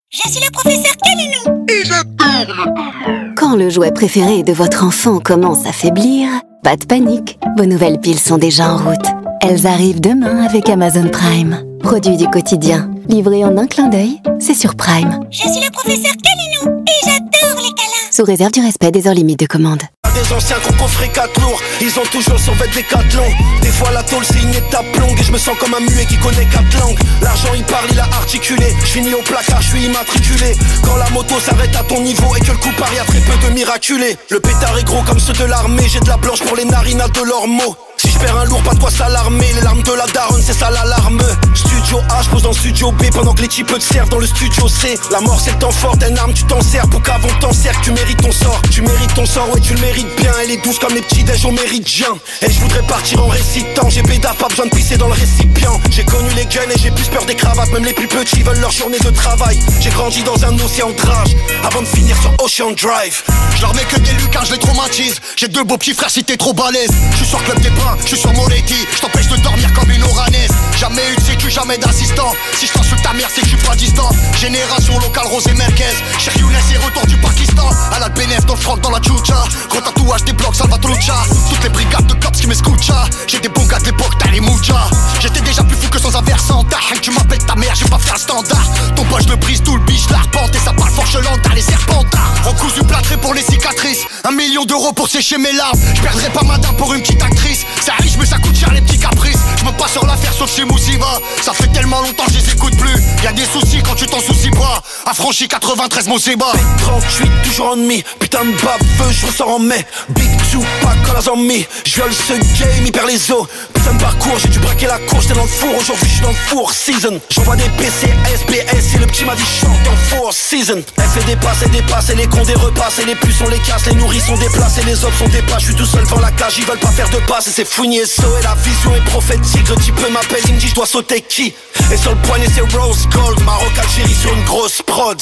Je suis le professeur Kalilou. Et je tourne. Quand le jouet préféré de votre enfant commence à faiblir, pas de panique, vos nouvelles piles sont déjà en route. Elles arrivent demain avec Amazon Prime. Produit du quotidien, livré en un clin d'œil, c'est sur Prime. Je suis le professeur Kalilou et j'adore les câlins. Sous réserve du respect des heures limites de commande. Des anciens qu'on coffrait 4 lourds, ils ont toujours son vêt Décathlon. Des fois la tôle c'est une étape longue et je me sens comme un muet qui connaît 4 langues. L'argent il parle, il a articulé. Je finis au placard, je suis immatriculé. Quand la moto s'arrête à ton niveau et que le coup part, y'a très peu de miraculés. Le pétard est gros comme ceux de l'armée, j'ai de la blanche pour les narines à de leurs mots. Si je perds un lourd, pas de quoi s'alarmer. Les larmes de la daronne, c'est ça l'alarme. Studio A, je pose dans le studio B pendant que les types te servent dans le studio C. La mort c'est le temps fort d'une arme, tu t'en sers pour qu'avant t'en sers, tu mérites ton sort. Tu mérites ton sort, ouais tu le mérites bien. Elle est douce comme les petits déj au méridien. Et je voudrais partir en récitant. J'ai bédard, pas besoin de pisser dans le récipient. J'ai connu les guns et j'ai plus peur des cravates. Même les plus petits veulent leur journée de travail. J'ai grandi dans un océan de rage avant de finir sur Ocean Drive. Je leur mets que des lucards, je les traumatise. J'ai 2 beaux petits frères si t'es trop balèze. Je suis sur Club des Pins, je suis sur Moretti. Je t'empêche de dormir comme une oranaise. Jamais eu de sécu, jamais d'assistant. Si je t'insulte ta mère, c'est que je suis pas distant. Génération locale, Rosé Merguez. Chez Younes et retour du Pakistan. À la BNF, dans le front, dans la tchoucha. Gros tatouage, des blocs, Salvatrucha. Toutes les brigades de cops qui m'escoutent. J'ai des bons gars de l'époque, t'as les moujas. J'étais déjà plus fou que sans un versant. Tu m'appelles ta mère, j'ai pas fait un standard. Ton poche le brise, tout le biche, l'arpente. Et ça parle forchelante, t'as les serpentards. Recousu plâtré pour les cicatrices. 1 million d'euros pour sécher mes larmes. Je perdrai pas ma dame pour une petite actrice. C'est riche mais ça coûte cher les petits caprices. Je me passe sur l'affaire sauf chez Moussiva. Ça fait tellement longtemps que je les écoute plus. Y'a des soucis quand tu t'en soucies pas. Affranchi 93 Moseba. 38 toujours ennemi. Putain de baveux, je ressors en mai. Big Tupac quand la zombie. Je viole ce game, il perd les os. Putain de parcours, j'ai dû braquer la course. J'étais dans le four, aujourd'hui je suis dans le four season. J'envoie des PC, SPS et le petit m'a dit chante en four season. Elle fait des passes et des passes et les cons des repas. Et les puces on les casse, les nourris sont déplacés. Les autres sont des pas, je suis tout seul devant la cage. Ils veulent pas faire de passes et c'est Fournier So. Et la vision est prophétique, le type m'appelle, il me dit je dois sauter qui. Et sur le poignet c'est Rose Gold. Maroc Algérie sur une grosse prod.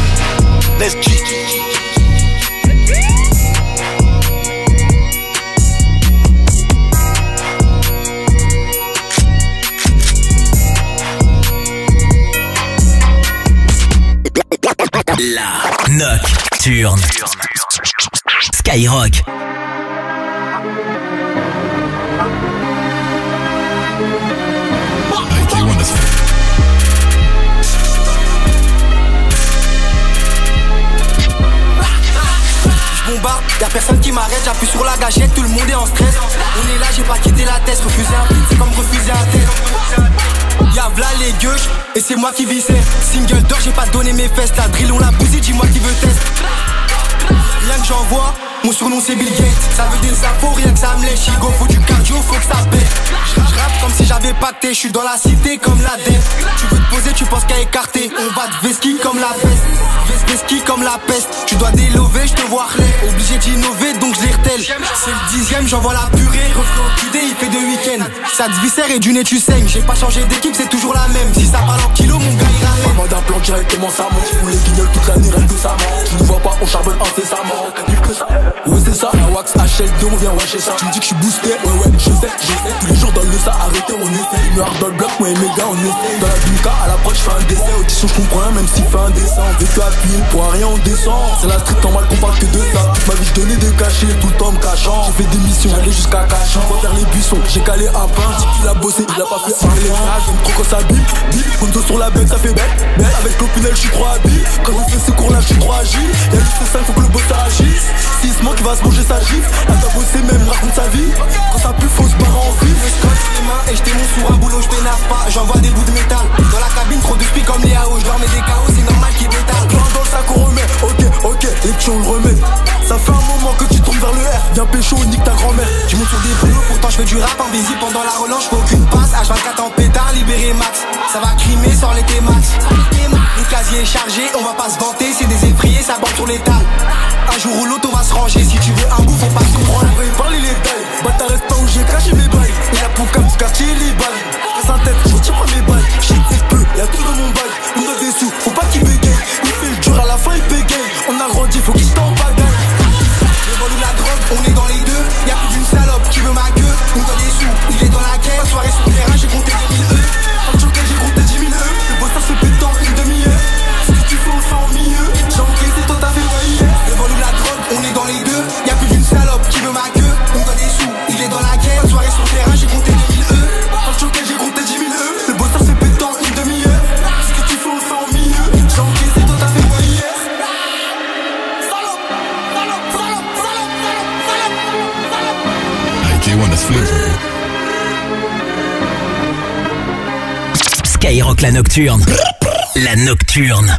Let's G. La Nocturne Skyrock. Y'a personne qui m'arrête, j'appuie sur la gâchette, tout le monde est en stress. On est là, j'ai pas quitté la tête, refuser un beat, c'est comme refuser un test. Y'a v'là les gueuches, et c'est moi qui vissais. Single d'or, j'ai pas donné mes fesses, la drill on l'a bousé, dis-moi qui veut test. Rien que j'envoie, mon surnom c'est Bill Gates. Ça veut des infos, rien que ça me lèche. Chigo, faut du cardio, faut que ça pète. J'rappe comme si j'avais pacté, j'suis dans la cité comme la dette. Tu veux te poser, tu penses qu'à écarter. On va te veski comme la peste. Veski comme la peste. Tu dois délover, j'te vois relais. Obligé d'innover, donc je les retèle. C'est le 10ème, j'envoie la purée. Reflet au QD, il fait 2 week-ends. Ça te viscère et du nez tu saignes. J'ai pas changé d'équipe, c'est toujours la même. Si ça parle en kilo, mon gars il ramène. Maman d'un plan directement ça monte. Fous les guignols toute l'année, reste que ça manque. Tu ne vois pas, on charbonne incessamment. Que ça. Ouais c'est ça, la wax HL2 on vient wesh ça. Tu me dis que je suis boosté, ouais je sais. Tous les jours dans le ça, arrêtez on essaie. Il me hard dans le bloc, moi et mes gars on essaie. Dans la Bunka, à l'approche je fais un décès. Audition je comprends rien même s'il fait un dessin. On veut que appuyer, pour rien on descend. C'est la street en mal qu'on parle que de ça. Toute ma vie je donnais des cachets, tout le temps me cachant. J'ai fait des missions, j'allais jusqu'à Cachan. Faut faire les buissons, j'ai calé un pain. J'ai qu'il a bossé, il a pas fait un les phrases. J'aime trop quand ça bip, Gonzo sur la bête ça fait bête. Avec l'opinel je suis trop habile. Quand je fais ce cours là je suis trop agile. Y'a juste 5 faut que le boss agisse. Sisement qui va se manger sa gifle. Elle va bosser même raconte sa vie. Quand ça pue faut se barrer en vie. Je scotche les mains et je démonte sur un boulot, je pénave pas. J'envoie des bouts de métal. Dans la cabine trop de spi comme les AO. Je leur mets des KO, c'est normal qu'ils détalent. Dans le sac on remet, ok, les petits on le remet. Ça fait un moment que tu tombes vers le R. Viens pécho, nique ta grand-mère. Je monte sur des boulots, pourtant je fais du rap invisible. Pendant la relance, je fais aucune passe. H24 en pétard, libéré max. Ça va crimer, sort les T-Max. Le casier est chargé, on va pas se vanter. C'est des effrayés, ça bande sur l'étal. Un jour ou l'autre on va se ranger. Si tu veux un bout, faut pas se comprendre. On va y parler les tailles. Bâtard reste pas où j'ai caché mes bails. Et la pouca comme ce quartier les balles. Casse un tête, je retire pas mes balles. Shit c'est peu, y'a tout dans mon bail. On a des sous, faut pas qu'il bégaye. Il fait le dur à la fin il bégaye. On a grandi, faut qu'il se t'en bagaille. Le vol ou la drogue, on est dans les deux. Y'a plus d'une salope qui veut ma queue. On doit des sous, il est dans la caisse. Soirée sur le terrain, j'ai compté 10 000 E. En choqué j'ai compté 10 000 E. Le boss se pète dans une demi-heure. Ce que tu fais T'as encaissé, toi t'as fait quoi hier? K1, that's flex, man. Skyrock la nocturne. La nocturne.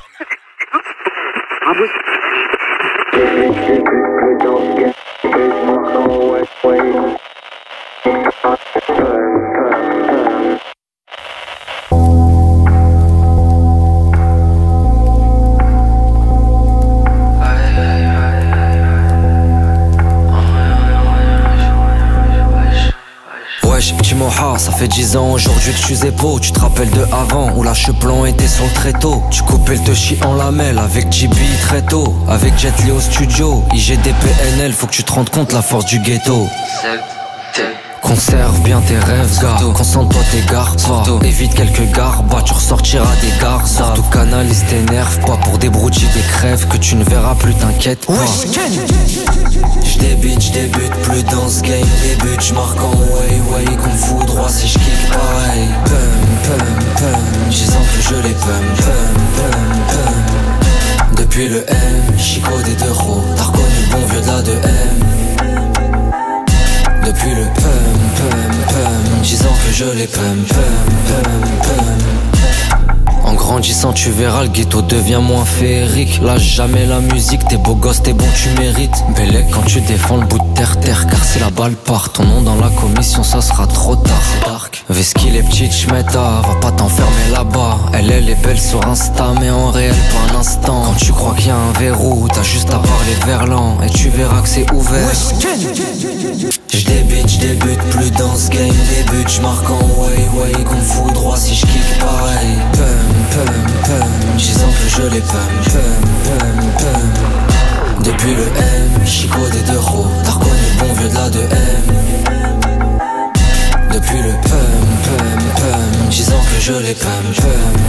Petit moha, ça fait 10 ans aujourd'hui que tu es beau. Tu te rappelles de avant où la cheveux était sur le tréteau. Tu coupais le touchy en lamelle avec JB très tôt. Avec Jet Li au studio, IGDPNL, faut que tu te rendes compte la force du ghetto. Conserve bien tes rêves, gars. Concentre-toi, t'égares pas. Évite quelques garbats, tu ressortiras des gares. Surtout canalise tes nerfs, pas pour des broutilles, des crèves que tu ne verras plus, t'inquiète pas. J'débute plus dans ce game, débute, j'marque en way, qu'on fout droit si j'kick pareil. Pum, disant que je les pum. Depuis le M, Chico des 2 roues, t'as reconnu le bon vieux de la 2M. Depuis le pum, disant que je les pum. En grandissant tu verras le ghetto devient moins féerique. Lâche jamais la musique, t'es beau gosse, t'es bon, tu mérites. Bellec quand tu défends le bout de terre, car si la balle part, ton nom dans la commission ça sera trop tard. Veski les petites j'metta, va pas t'enfermer là-bas. Elle est belle sur Insta mais en réel pas un instant. Quand tu crois qu'il y a un verrou, t'as juste à parler verlan et tu verras que c'est ouvert. J'débute plus dans ce game, débute, j'marque en way, qu'on fout droit si j'kick pareil. Pum, disant que je les pum. Depuis le M, Chico des 2 roues, t'as reconnu le bon vieux de la 2M. Depuis le pum, disant que je les pum.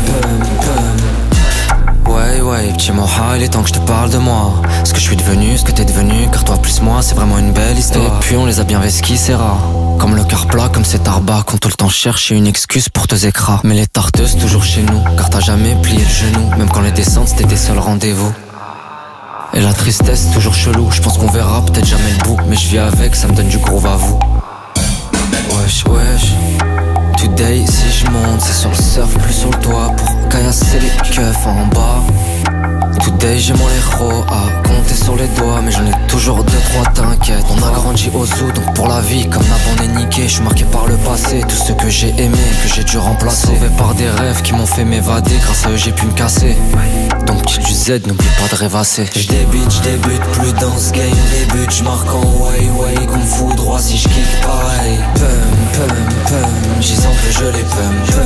Ouais, petit moha, il est temps que je te parle de moi. Ce que je suis devenu, ce que t'es devenu, car toi plus moi, c'est vraiment une belle histoire. Et puis on les a bien vesquis, c'est rare. Comme le car plat, comme cet arba, qu'on tout le temps cherche une excuse pour te écras. Mais les tarteuses toujours chez nous, car t'as jamais plié le genou. Même quand les descentes c'était tes seuls rendez-vous. Et la tristesse toujours chelou, je pense qu'on verra peut-être jamais le bout. Mais je vis avec, ça me donne du groove à vous. Wesh. Today si je monte, c'est sur le surf, plus sur le toit. Pour caillasser les keufs en bas. Today j'ai mon héros à compter sur les doigts. Mais j'en ai toujours 2-3, t'inquiète. On a grandi au zoo, donc pour la vie comme Nab on est niqué. Je suis marqué par le passé, tout ce que j'ai aimé, que j'ai dû remplacer. Sauvé par des rêves qui m'ont fait m'évader. Grâce à eux j'ai pu me casser. Donc petit du Z, n'oublie pas de rêvasser. J'débute plus dans ce game, débute, j'marque en way, qu'on fout droit si j'kick pareil. Pum, disant que je les pum.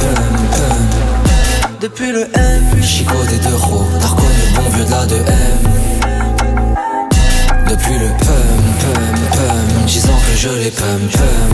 Depuis le M, Chico des 2 roues, t'as reconnu le bon vieux de la 2M. Depuis le pum, disant que je les pum.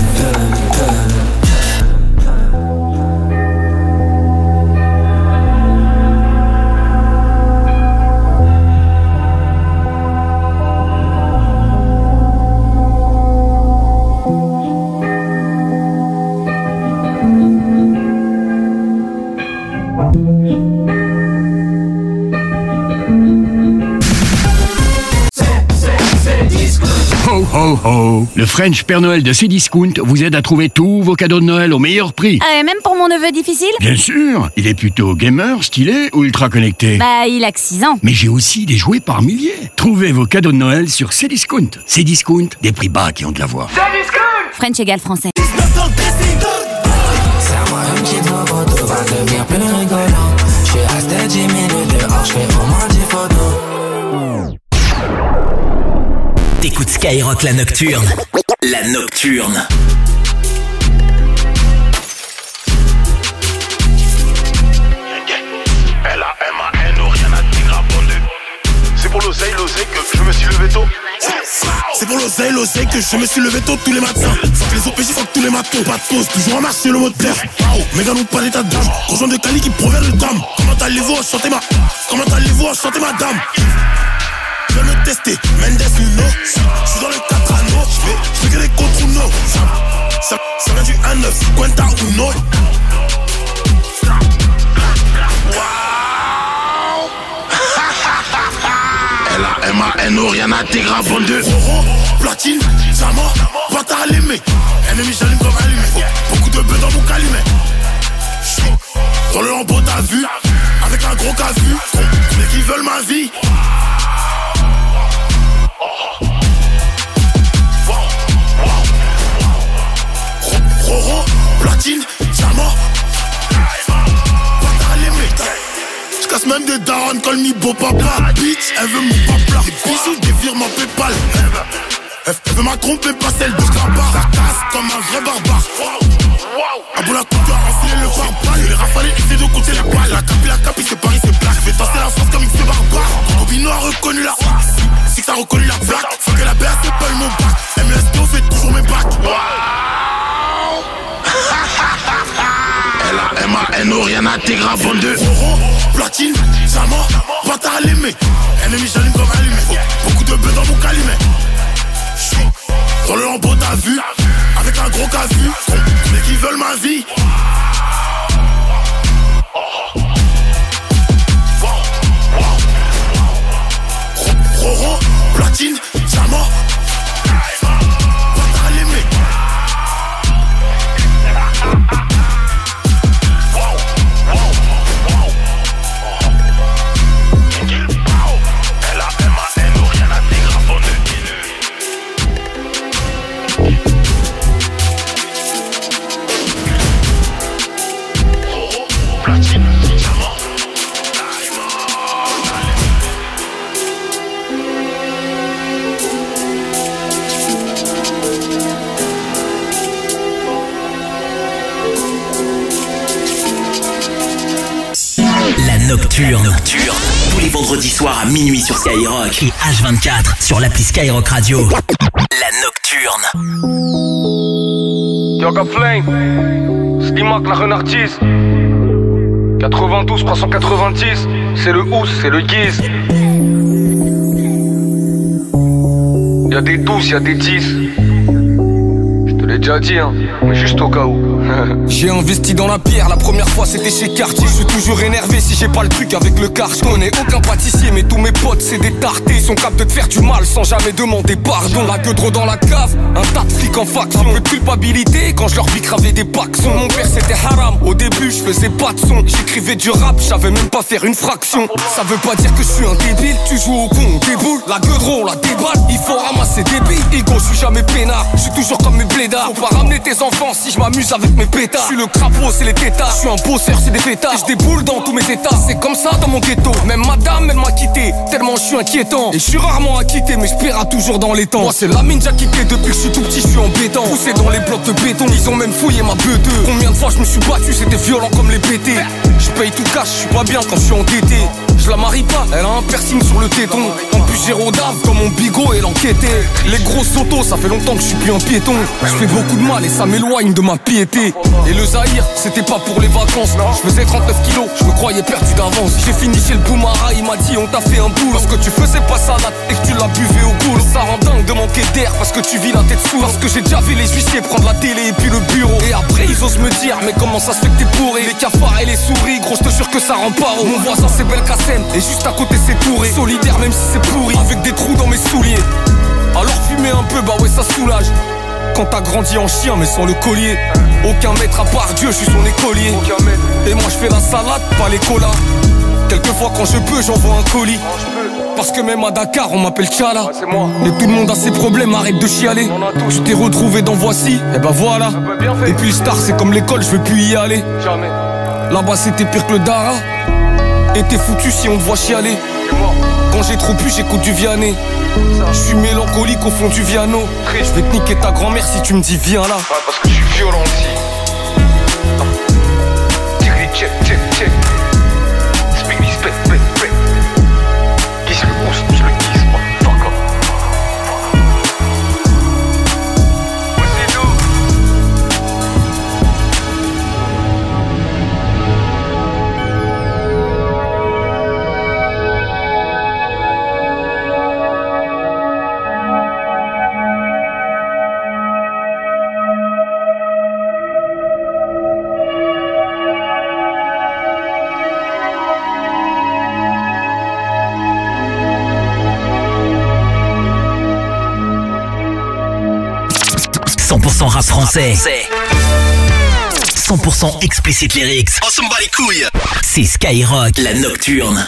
Ho ho! Le French Père Noël de Cdiscount vous aide à trouver tous vos cadeaux de Noël au meilleur prix. Même pour mon neveu difficile? Bien sûr! Il est plutôt gamer, stylé ou ultra connecté? Bah, il a que 6 ans. Mais j'ai aussi des jouets par milliers. Trouvez vos cadeaux de Noël sur Cdiscount. Cdiscount, des prix bas qui ont de la voix. Cdiscount! French égale français. Serre-moi un petit bobo, tout va devenir plus rigolant. J'suis resté 10 minutes dehors, j'fais au moins 10 photos. T'écoutes Skyrock la nocturne. La nocturne. L-A-M-A-N, rien à dire à bonner. C'est pour l'oseille que je me suis levé tôt. C'est pour l'oseille que je me suis levé tôt tous les matins. Faut que les OPJ sortent tous les matins. Pas de pause, toujours en marche sur le moteur. Méga non pas d'état d'âme. Rejoint de Cali qui provient de dame. Comment allez-vous enchanter ma dame? Je vais me tester, Mendes Nuno. J'suis dans le 4 anneaux. J'fais que des contre Uno. Ça vient du 1-9, Quenta Uno. L-A-M-A-N-O, rien n'intégrable, bande de Oro, platine, diamant, bâtard à l'aimer. Ennemi, j'allume comme allumé. Beaucoup de bœufs dans mon calumet. Dans le lambeau t'as vu, avec un gros casu, mais qui veulent ma vie. Roro, platine, diamant, bâtard à l'aimer. J'casse même des darons, call me beau papa. Bitch, elle veut mon papa. Des bisous, des virements Paypal. Elle veut ma tromper, pas celle de Scrapa. Ça casse comme un vrai barbare. À bout la coupe, doit enfiler le barbare. Les rafalés, essaient de compter les balles. La capi, c'est Paris, c'est black. Je vais tasser la sauce comme X, c'est barbare. Bobino a reconnu la Six a reconnu la plaque. Faut que la BA, c'est pas mon bac. MSD, fait toujours mes bacs. L-A-M-A-N-O, rien n'intégrable, bande de Oro, platine, diamant, bâtard à l'aimer. Ennemi, j'allume comme allumé. Beaucoup de bœufs dans mon calumet. Dans le lambeau t'as vu, avec un gros casu, mais qui veulent ma vie. Roro, platine, diamant, bâtard à l'aimer. L-A-M-A-N-O, rien n'intégrable, bande de platine, diamant. La Nocturne. Tous les vendredis soirs à minuit sur Skyrock et H24 sur l'appli Skyrock Radio. La Nocturne. Yoga Flame, Slimak la renardise. 92 390, c'est le Ous, c'est le Guise. Y'a des 12, y'a des 10. Je te l'ai déjà dit, hein, mais juste au cas où. J'ai investi dans la pierre, la première fois c'était chez Cartier. Je suis toujours énervé si j'ai pas le truc avec le car. Je connais aucun pâtissier mais tous mes potes c'est des tartés. Ils sont capables de te faire du mal sans jamais demander pardon. La gueule dans la cave, un tas de flics en faction. Un peu de culpabilité quand je leur bicravais des paxons. Mon père c'était haram, au début je faisais pas de son. J'écrivais du rap, j'avais même pas faire une fraction. Ça veut pas dire que je suis un débile, tu joues au con, déboule. La gueule on la déballe, il faut ramasser des billes. Ego, je suis jamais peinard, je suis toujours comme mes blédards. Faut pas ramener tes enfants si je m'amuse avec mes pétards. Je suis le crapaud, c'est les tétards. Je suis un bosseur, c'est des fêtards. Je déboule dans tous mes états. C'est comme ça dans mon ghetto. Même madame, elle m'a quitté. Tellement je suis inquiétant. Et je suis rarement acquitté, mais je paiera toujours dans les temps. Moi, c'est la mine déjà quitté. Depuis que je suis tout petit, je suis embêtant. Poussé dans les blocs de béton. Ils ont même fouillé ma beuh. Combien de fois je me suis battu, c'était violent comme les BT. Je paye tout cash, je suis pas bien quand je suis endetté. Je la marie pas, elle a un piercing sur le téton. En plus j'ai rodave comme mon bigot et l'enquêté. Les grosses autos, ça fait longtemps que je suis plus un piéton. Je fais beaucoup de mal et ça m'éloigne de ma piété. Et le Zahir, c'était pas pour les vacances. Je faisais 39 kilos, je me croyais perdu d'avance. J'ai fini chez le Boumara, il m'a dit on t'a fait un boulot. Parce que tu faisais pas salade et que tu l'as buvé au boulot. Ça rend dingue de manquer d'air parce que tu vis la tête sous. Parce que j'ai déjà vu les huissiers prendre la télé et puis le bureau. Et après ils osent me dire mais comment ça se fait que t'es bourré. Les cafards et les souris, gros je te jure que ça rend pas haut. Mon voisin c'est Belkacem et juste à côté c'est Touré. Solidaire même si c'est pourri, avec des trous dans mes souliers. Alors fumer un peu, bah ouais ça soulage. Quand t'as grandi en chien mais sans le collier. Aucun maître à part Dieu, je suis son écolier. Et moi je fais la salade, pas les colas. Quelquefois quand je peux j'envoie un colis. Parce que même à Dakar on m'appelle Tchala. Et tout le monde a ses problèmes, arrête de chialer. Tu t'es retrouvé dans Voici, et bah voilà. Et puis le star c'est comme l'école, je veux plus y aller. Là-bas c'était pire que le Dara. Et t'es foutu si on te voit chialer. Quand j'ai trop pu j'écoute du Vianney. Je suis mélancolique au fond du Viano. Je vais te niquer ta grand-mère si tu me dis viens là. Ouais parce que je suis violent aussi. Tigri check check check. Speedy spit spit spit. Qui c'est le pouce, je le guise, fuck off. Voici nous. 100% rap français. 100% explicit lyrics. On s'en bat les couilles. C'est Skyrock, la nocturne.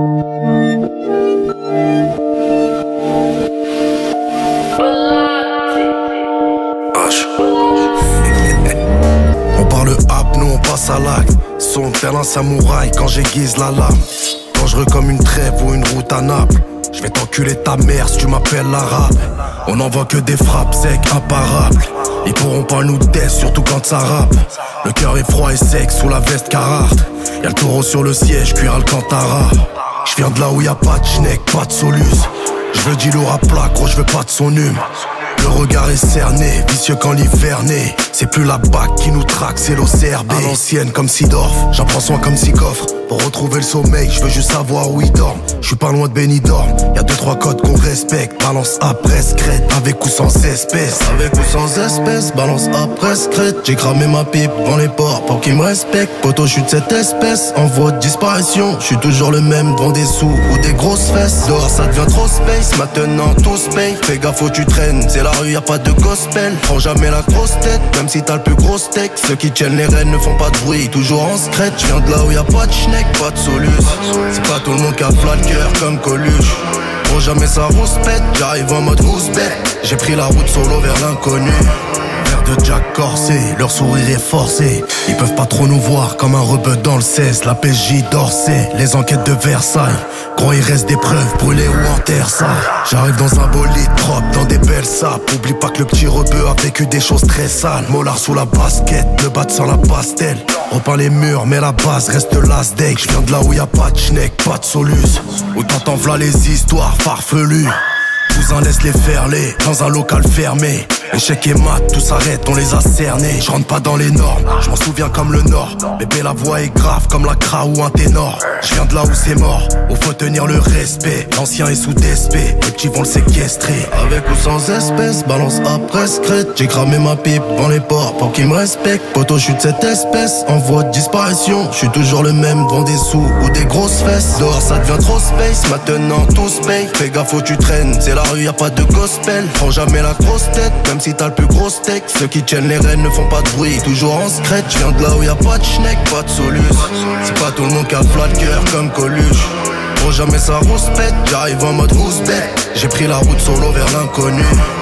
On parle hap, nous on passe à l'acte. Son tel un samouraï quand j'aiguise la lame. Dangereux comme une trêve ou une route à Naples. Je vais t'enculer ta mère si tu m'appelles l'arabe. On envoie que des frappes secs, imparables. Ils pourront pas nous tester, surtout quand ça rappe. Le cœur est froid et sec sous la veste Carhartt. Y'a le taureau sur le siège, cuir Alcantara. Je viens de là où y'a pas de schneck, pas de solus. Je veux du lourd à plat, gros, je veux pas de son hume. Le regard est cerné, vicieux quand l'hiver naît. C'est plus la BAC qui nous traque, c'est l'OCRB. À l'ancienne comme Sidorf, j'en prends soin comme Sikoffre. Pour retrouver le sommeil, je veux juste savoir où il dorme. Je suis pas loin de Benidorm, y'a 2-3 codes qu'on respecte. Balance après scrète, avec ou sans espèce. Avec ou sans espèce, balance après scrète. J'ai cramé ma pipe dans les ports pour qu'ils me respectent. Poto, je suis de cette espèce, en voie de disparition. Je suis toujours le même, devant des sous ou des grosses fesses. Dehors ça devient trop space, maintenant tous paye. Fais gaffe où tu traînes, c'est la rue, y'a pas de gospel. Prends jamais la grosse tête, même si t'as le plus gros steak. Ceux qui tiennent les rênes ne font pas de bruit, toujours en secrète. Je viens de là où y'a pas de schneck, pas de solus. C'est pas tout le monde qui a flat le cœur comme Coluche. Prends jamais ça rouspète, j'arrive en mode rouspète. J'ai pris la route solo vers l'inconnu. Verre de Jack corsé, leur sourire est forcé. Ils peuvent pas trop nous voir comme un rebeu dans le 16. La PJ d'Orsay, les enquêtes de Versailles. Gros il reste des preuves brûlées ou en terre ça. J'arrive dans un bolide propre, dans des belles sapes. Oublie pas que le petit rebeu a vécu des choses très sales. Mollard sous la basket, le bat sans la pastel. Repeins les murs mais la base reste last day. Je viens de là où y'a pas de schneck, pas de solus. Où t'entends v'là les histoires farfelues. Cousin laisse les faire les dans un local fermé. Échec et mat, tout s'arrête, on les a cernés. Je rentre pas dans les normes, je m'en souviens comme le Nord. Bébé la voix est grave comme la cra ou un ténor. Je viens de là où c'est mort, où faut tenir le respect. L'ancien est sous DSP, les petits vont le séquestrer. Avec ou sans espèce, balance après scrète. J'ai cramé ma pipe dans les ports pour qu'ils me respectent. Poto, je suis de cette espèce, en voie de disparition. Je suis toujours le même, devant des sous ou des grosses fesses. Dehors ça devient trop space, maintenant tous paye. Fais gaffe où tu traînes, c'est la rue, y'a pas de gospel. Prends jamais la grosse tête, même si t'as le plus gros steak. Ceux qui tiennent les rênes ne font pas de bruit, toujours en secrète. Je viens de là où y'a pas de schneck, pas de solus. C'est pas tout le monde qui a flat le cœur comme Coluche. Prends jamais ça rouspète, j'arrive en mode rouspète. J'ai pris la route solo vers l'inconnu.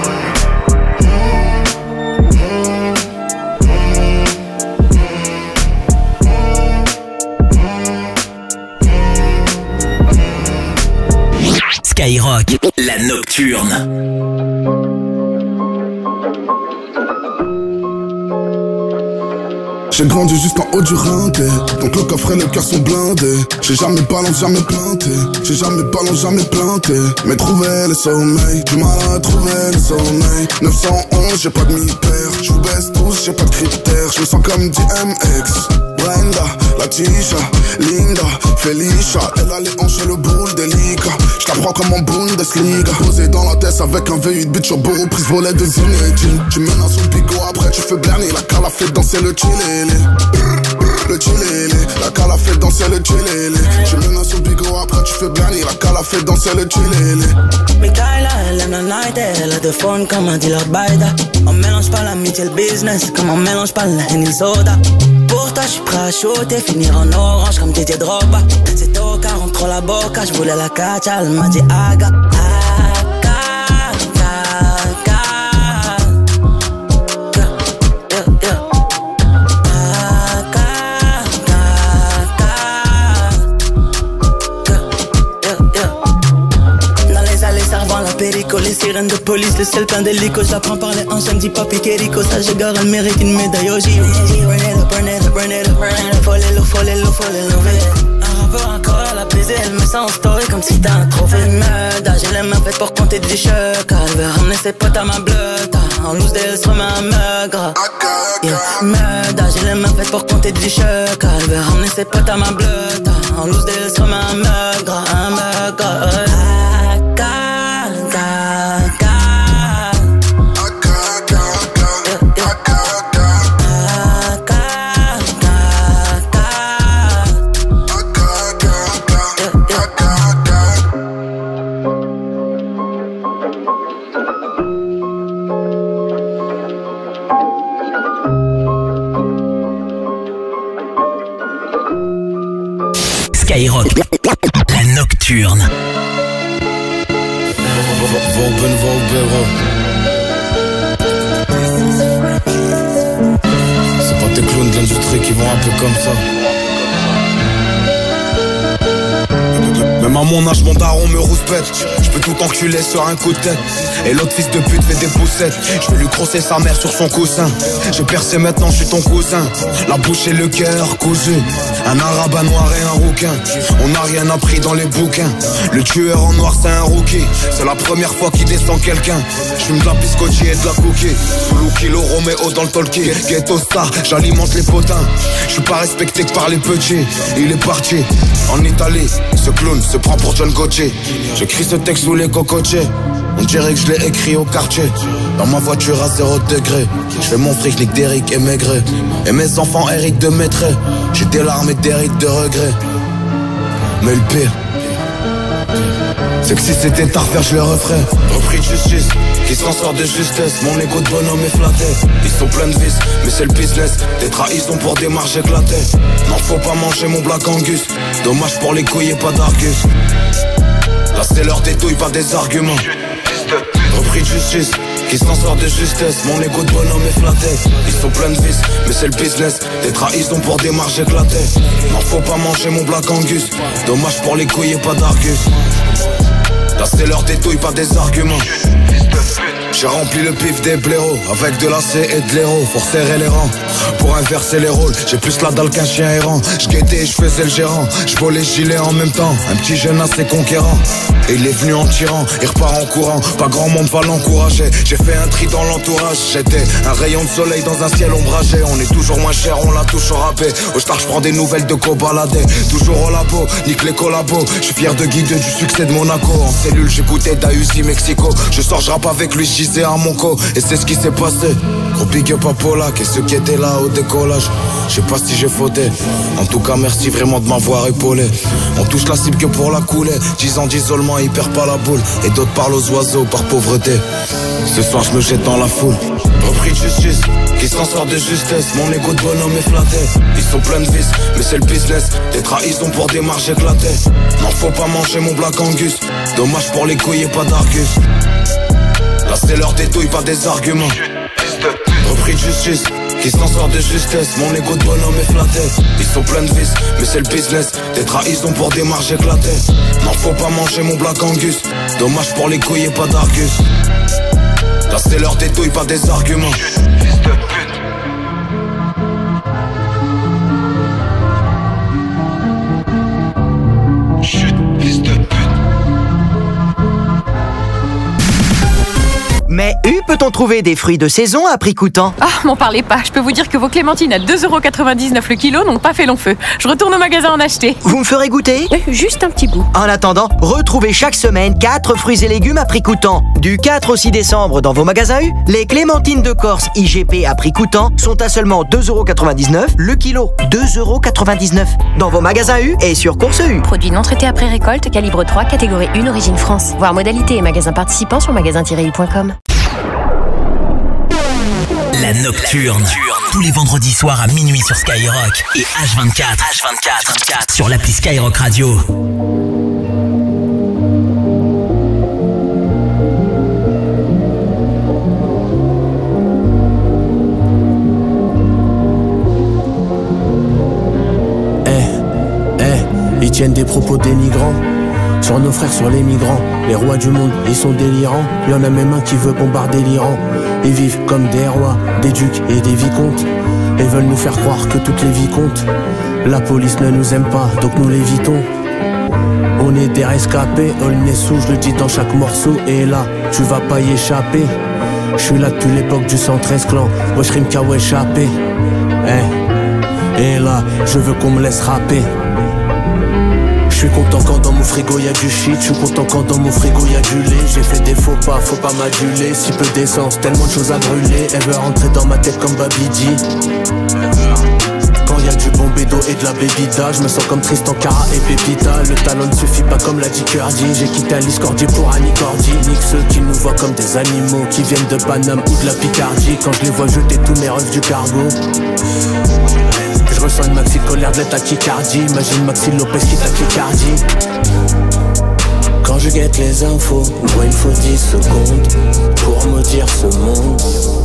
Skyrock, la nocturne. J'ai grandi juste en haut du rinté, donc le coffre et le cœur sont blindés. J'ai jamais balance, jamais planté. J'ai jamais balance, jamais planté. Mais trouver le sommeil, du mal à trouver le sommeil. 911, j'ai pas de mi-père. J'vous baisse tous, j'ai pas de critères. J'me sens comme DMX. Brenda, Latisha, Linda, Felicia. Elle a les hanches et le boule délicat. J't'apprends comme en Bundesliga. Posé dans la tête avec un V8 bitch au bourreau, prise volet de Zinedine. Tu menaces au bigot, après tu fais berner. La cala fait danser le chilélé. Le chilélé, la cala fait danser le chilélé. Tu menaces au bigot, après tu fais berner. La cala fait danser le chilélé. Michaela, elle aime la night, elle a de fun comme un dealer baida. On mélange pas l'amitié et le business, comme on mélange pas le Henny et le soda. Pour toi, j'suis prêt à shooter, finir en orange comme Didier Drogba. C'est au car entre la boca, j'voulais la catch, elle m'a dit aga. Les sirènes de police, le ciel plein d'hélicos. J'apprends par les hanches, elle me dit papi Kerico. Ça je gare, elle mérite une médaille au J. Burn it up, burn it up, burn it up, burn it up. Faut les lever. Un rapport encore à la baiser, elle me sent en story comme si t'as un trophée. Merde, j'ai les mains faites pour compter des chèques. Elle veut ramener ses potes à ma bleute. En loose d'elle se remet un meugre. Merde, j'ai les mains faites pour compter des chèques. Elle veut ramener ses potes à ma bleute. En loose d'elle se remet un meugre. nocturne. C'est pas tes clowns de l'industrie qui vont un peu comme ça. Même à mon âge, mon daron me rouspète. Je peux tout enculer sur un coup de tête. Et l'autre fils de pute fait des poussettes. Je vais lui crosser sa mère sur son coussin. J'ai percé maintenant, je suis ton cousin. La bouche et le cœur cousu. Un arabe, un noir et un rouquin. On n'a rien appris dans les bouquins. Le tueur en noir c'est un rookie. C'est la première fois qu'il descend quelqu'un. Je fume de la biscotti et de la cookie. Sous kilo Roméo dans le talkie. Ghetto star, j'alimente les potins. Je suis pas respecté que par les petits. Il est parti en Italie. Ce clown se prend pour John Gauthier. J'écris ce texte sous les cocotiers. On dirait que je l'ai écrit au quartier. Dans ma voiture à 0 degré. Je fais mon fric, nique d'Eric et Maigret. Et mes enfants Eric de Maîtret. J'ai des larmes et des rides de regret. Mais le pire, c'est que si c'était à refaire, je le referais. Repris de justice, qui s'en sort de justesse. Mon ego de bonhomme est flatté. Ils sont pleins de vices, mais c'est le business. Des trahisons pour des marges éclatées. Non, faut pas manger mon Black Angus. Dommage pour les couilles et pas d'argus. Là c'est l'heure des douilles, pas des arguments. Repris de justice, qui s'en sort de justesse. Mon ego de bonhomme est flatté. Ils sont pleins de vices, mais c'est le business. Des trahisons pour des marges éclatées. Non, faut pas manger mon Black Angus. Dommage pour les couilles et pas d'argus. Là c'est l'heure des douilles, pas des arguments. J'ai rempli le pif des blaireaux avec de l'acé et de l'héros. Pour serrer les rangs, pour inverser les rôles. J'ai plus la dalle qu'un chien errant. Je guettais et je faisais le gérant. Je volais gilet en même temps. Un petit jeune assez conquérant. Et il est venu en tirant, il repart en courant. Pas grand monde va l'encourager. J'ai fait un tri dans l'entourage. J'étais un rayon de soleil dans un ciel ombragé. On est toujours moins cher, on la touche au râpé. Au star je prends des nouvelles de co-baladé. Toujours au labo, nique les collabos. Je suis fier de guider du succès de Monaco. En cellule j'écoutais Dayuzi Mexico. Je sors, je rappe avec lui, je à Monco. Et c'est ce qui s'est passé. Gros big up à Polak et ceux qui étaient là au décollage. Je sais pas si j'ai fauté. En tout cas merci vraiment de m'avoir épaulé. On touche la cible que pour la couler. 10 ans d'isolement, il perd pas la boule. Et d'autres parlent aux oiseaux par pauvreté. Ce soir je me jette dans la foule. Repris de justice, qui s'en sort de justesse. Mon ego de bonhomme est flatté. Ils sont pleins de vices, mais c'est le business. Des trahisons pour des marges éclatées. Non, faut pas manger mon Black Angus. Dommage pour les couilles et pas d'argus. Là c'est l'heure des douilles, pas des arguments. Repris de justice, qui s'en sort de justesse. Mon ego de bonhomme est flatté. Ils sont pleins de vices, mais c'est le business. Des trahisons pour des marges éclatées. Non, faut pas manger mon Black Angus. Dommage pour les couilles et pas d'argus. Là c'est l'heure des douilles, pas des arguments. Mais peut-on trouver des fruits de saison à prix coûtant? Ah, m'en parlez pas. Je peux vous dire que vos clémentines à 2,99€ le kilo n'ont pas fait long feu. Je retourne au magasin en acheter. Vous me ferez goûter? Juste un petit bout. En attendant, retrouvez chaque semaine 4 fruits et légumes à prix coûtant. Du 4 au 6 décembre dans vos magasins U, les clémentines de Corse IGP à prix coûtant sont à seulement 2,99€ le kilo. 2,99€ dans vos magasins U et sur Course U. Produit non traité après récolte, calibre 3, catégorie 1, origine France. Voir modalité et magasins participants sur magasin-u.com. La Nocturne. Tous les vendredis soirs à minuit sur Skyrock et H24 sur l'appli Skyrock Radio. Ils tiennent des propos dénigrants sur nos frères, sur les migrants. Les rois du monde, ils sont délirants. Y'en a même un qui veut bombarder l'Iran. Ils vivent comme des rois, des ducs et des vicomtes. Et veulent nous faire croire que toutes les vies comptent. La police ne nous aime pas, donc nous l'évitons. On est des rescapés, on le nez sous, je le dis dans chaque morceau. Et là, tu vas pas y échapper. Je suis là depuis l'époque du 113 clan. Wesh Rimka, wesh échappé. Et là, je veux qu'on me laisse rapper. Je suis content quand dans mon frigo y'a du shit. Je suis content quand dans mon frigo y'a du lait. J'ai fait des faux pas, faut pas m'aduler. Si peu d'essence, tellement de choses à brûler. Elle veut rentrer dans ma tête comme Babidi. Quand y'a du bon bédo et de la bébida, je me sens comme Tristan Cara et Pépita. Le talent ne suffit pas comme l'a dit Curdy. J'ai quitté Alice Cordier pour Annie Cordy. Nique ceux qui nous voient comme des animaux, qui viennent de Paname ou de la Picardie. Quand je les vois jeter tous mes refs du cargo, je ressens une maxi colère de la tachycardie. Imagine Maxi Lopez qui t'a Kikardie. je guette les infos, moi il faut 10 secondes pour me dire ce monde.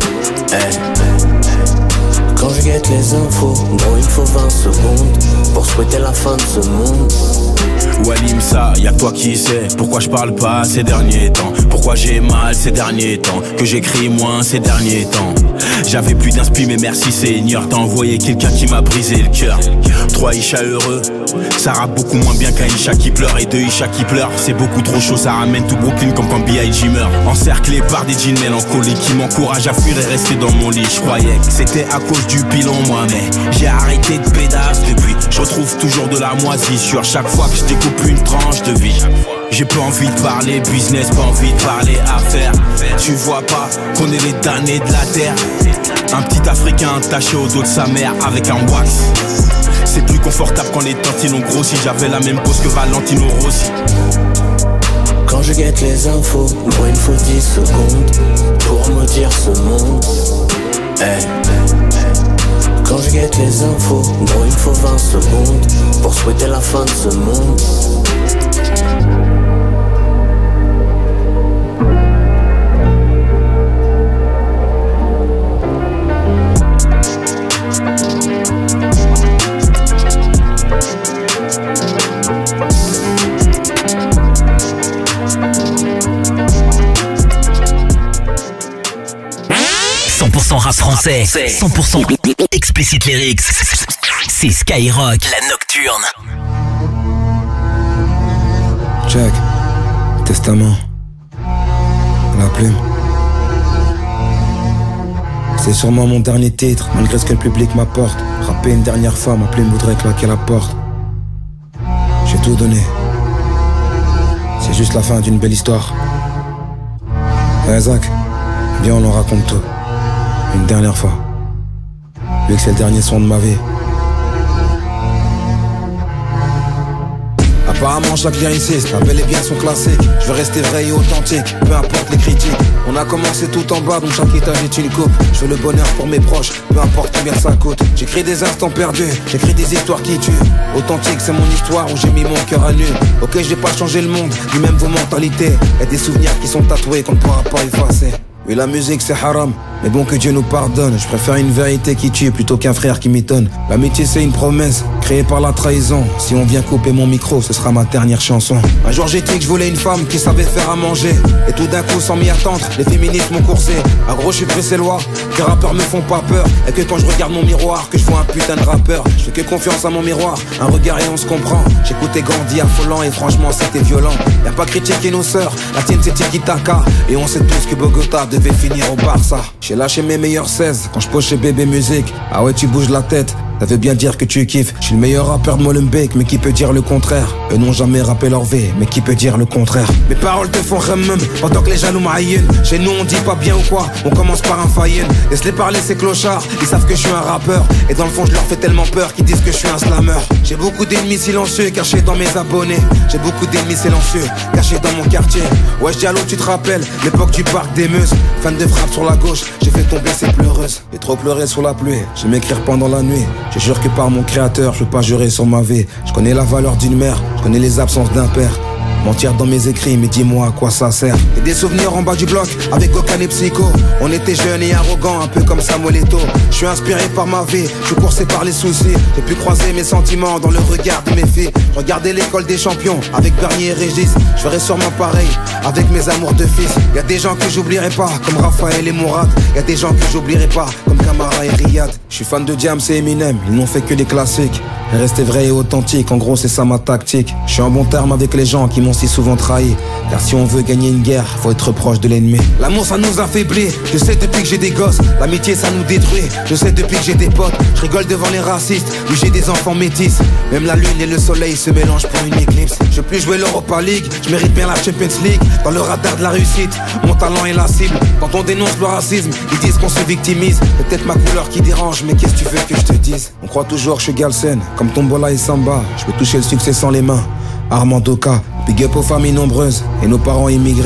Quand je guette les infos, gros il faut 20 secondes pour souhaiter la fin de ce monde. Walim ça, y'a que toi qui sais pourquoi je parle pas ces derniers temps. Pourquoi j'ai mal ces derniers temps, que j'écris moins ces derniers temps. J'avais plus d'inspi mais merci Seigneur, t'as envoyé quelqu'un qui m'a brisé le cœur. 3 Isha heureux, ça rappe beaucoup moins bien qu'un Isha qui pleure. Et 2 Isha qui pleurent, c'est beaucoup trop chaud, ça ramène tout Brooklyn comme quand B.I.G meurt. Encerclé par des jeans mélancoliques qui m'encouragent à fuir et rester dans mon lit. Je croyais que c'était à cause du pilon moi, mais j'ai arrêté de pédasse depuis. Je retrouve toujours de la moisissure chaque fois que je découpe une tranche de vie. J'ai pas envie de parler business, pas envie de parler affaires. Tu vois pas qu'on est les damnés de la terre. Un petit Africain attaché au dos de sa mère avec un wax. C'est plus confortable quand les tantines ont grossi. J'avais la même pose que Valentino Rossi. Quand je guette les infos, moi il faut 10 secondes pour me dire ce monde. Quand je guette les infos, gros il faut 20 secondes pour souhaiter la fin de ce monde. 100% rap français, 100% explicit lyrics. C'est Skyrock, la nocturne. Check, testament, la plume. C'est sûrement mon dernier titre, malgré ce que le public m'apporte. Rapper une dernière fois, ma plume voudrait claquer la porte. J'ai tout donné. C'est juste la fin d'une belle histoire. Zach, viens on en raconte tout. Une dernière fois. Vu que c'est le dernier son de ma vie. Apparemment chaque lyriciste a bel et bien son classique. Je veux rester vrai et authentique, peu importe les critiques. On a commencé tout en bas, donc chaque étage est une coupe. Je veux le bonheur pour mes proches, peu importe combien ça coûte. J'écris des instants perdus, j'écris des histoires qui tuent. Authentique c'est mon histoire où j'ai mis mon cœur à nu. Ok je vais pas changer le monde, ni même vos mentalités. Y'a des souvenirs qui sont tatoués qu'on ne pourra pas effacer. Oui la musique c'est haram, mais bon que Dieu nous pardonne. Je préfère une vérité qui tue plutôt qu'un frère qui m'étonne. L'amitié c'est une promesse, créée par la trahison. Si on vient couper mon micro, ce sera ma dernière chanson. Un jour j'ai dit que je voulais une femme qui savait faire à manger. Et tout d'un coup sans m'y attendre, les féministes m'ont coursé. À gros je suis bruxellois, que rappeurs me font pas peur. Et que quand je regarde mon miroir, que je vois un putain de rappeur. Je fais que confiance à mon miroir, un regard et on se comprend. J'écoutais Gandhi affolant et franchement c'était violent. Y'a pas critiquer nos sœurs, la tienne c'est Tiki Taka. Et on sait tous que Bogota devait finir au Barça. J'ai lâché mes meilleurs 16 quand je pose chez Bébé Musique. Ah ouais tu bouges la tête, ça veut bien dire que tu kiffes. Je suis le meilleur rappeur de Molenbeek, mais qui peut dire le contraire? Eux n'ont jamais rappé leur V, mais qui peut dire le contraire? Mes paroles te font remmum, pendant que les jaloux m'aïennent. Chez nous on dit pas bien ou quoi, on commence par un faïen. Laisse-les parler ces clochards, ils savent que je suis un rappeur. Et dans le fond je leur fais tellement peur qu'ils disent que je suis un slammer. J'ai beaucoup d'ennemis silencieux cachés dans mes abonnés. J'ai beaucoup d'ennemis silencieux cachés dans mon quartier. Ouais Diallo tu te rappelles, l'époque du parc des Meuses. Fan de frappe sur la gauche, j'ai fait tomber ces pleureuses. J'ai trop pleuré sous la pluie, j'aime écrire pendant la nuit. Je jure que par mon créateur, je peux pas jurer sur ma vie. Je connais la valeur d'une mère, je connais les absences d'un père. Mentir dans mes écrits, mais dis-moi à quoi ça sert. Et des souvenirs en bas du bloc, avec Gokan et Psycho. On était jeunes et arrogants, un peu comme Samuel Eto'o. Je suis inspiré par ma vie, je suis coursé par les soucis. J'ai pu croiser mes sentiments dans le regard de mes filles. Regardez l'école des champions, avec Bernier et Régis. Je ferai sûrement pareil, avec mes amours de fils. Y'a des gens que j'oublierai pas, comme Raphaël et Mourad. Y'a des gens que j'oublierai pas, comme Camara et Riyad. Je suis fan de Diams et Eminem, ils n'ont fait que des classiques. Rester vrai et authentique, en gros c'est ça ma tactique. Je suis en bon terme avec les gens qui m'ont si souvent trahi. Car si on veut gagner une guerre, faut être proche de l'ennemi. L'amour ça nous affaiblit, je sais depuis que j'ai des gosses. L'amitié ça nous détruit, je sais depuis que j'ai des potes. Je rigole devant les racistes, oui j'ai des enfants métis. Même la lune et le soleil se mélangent pour une éclipse. Je veux plus jouer l'Europa League, je mérite bien la Champions League. Dans le radar de la réussite, mon talent est la cible. Quand on dénonce le racisme, ils disent qu'on se victimise. Peut-être ma couleur qui dérange, mais qu'est-ce que tu veux que je te dise? On croit toujours que je suis Galsen, comme Tombola et Samba. Je peux toucher le succès sans les mains. Armando K, big up aux familles nombreuses et nos parents immigrés.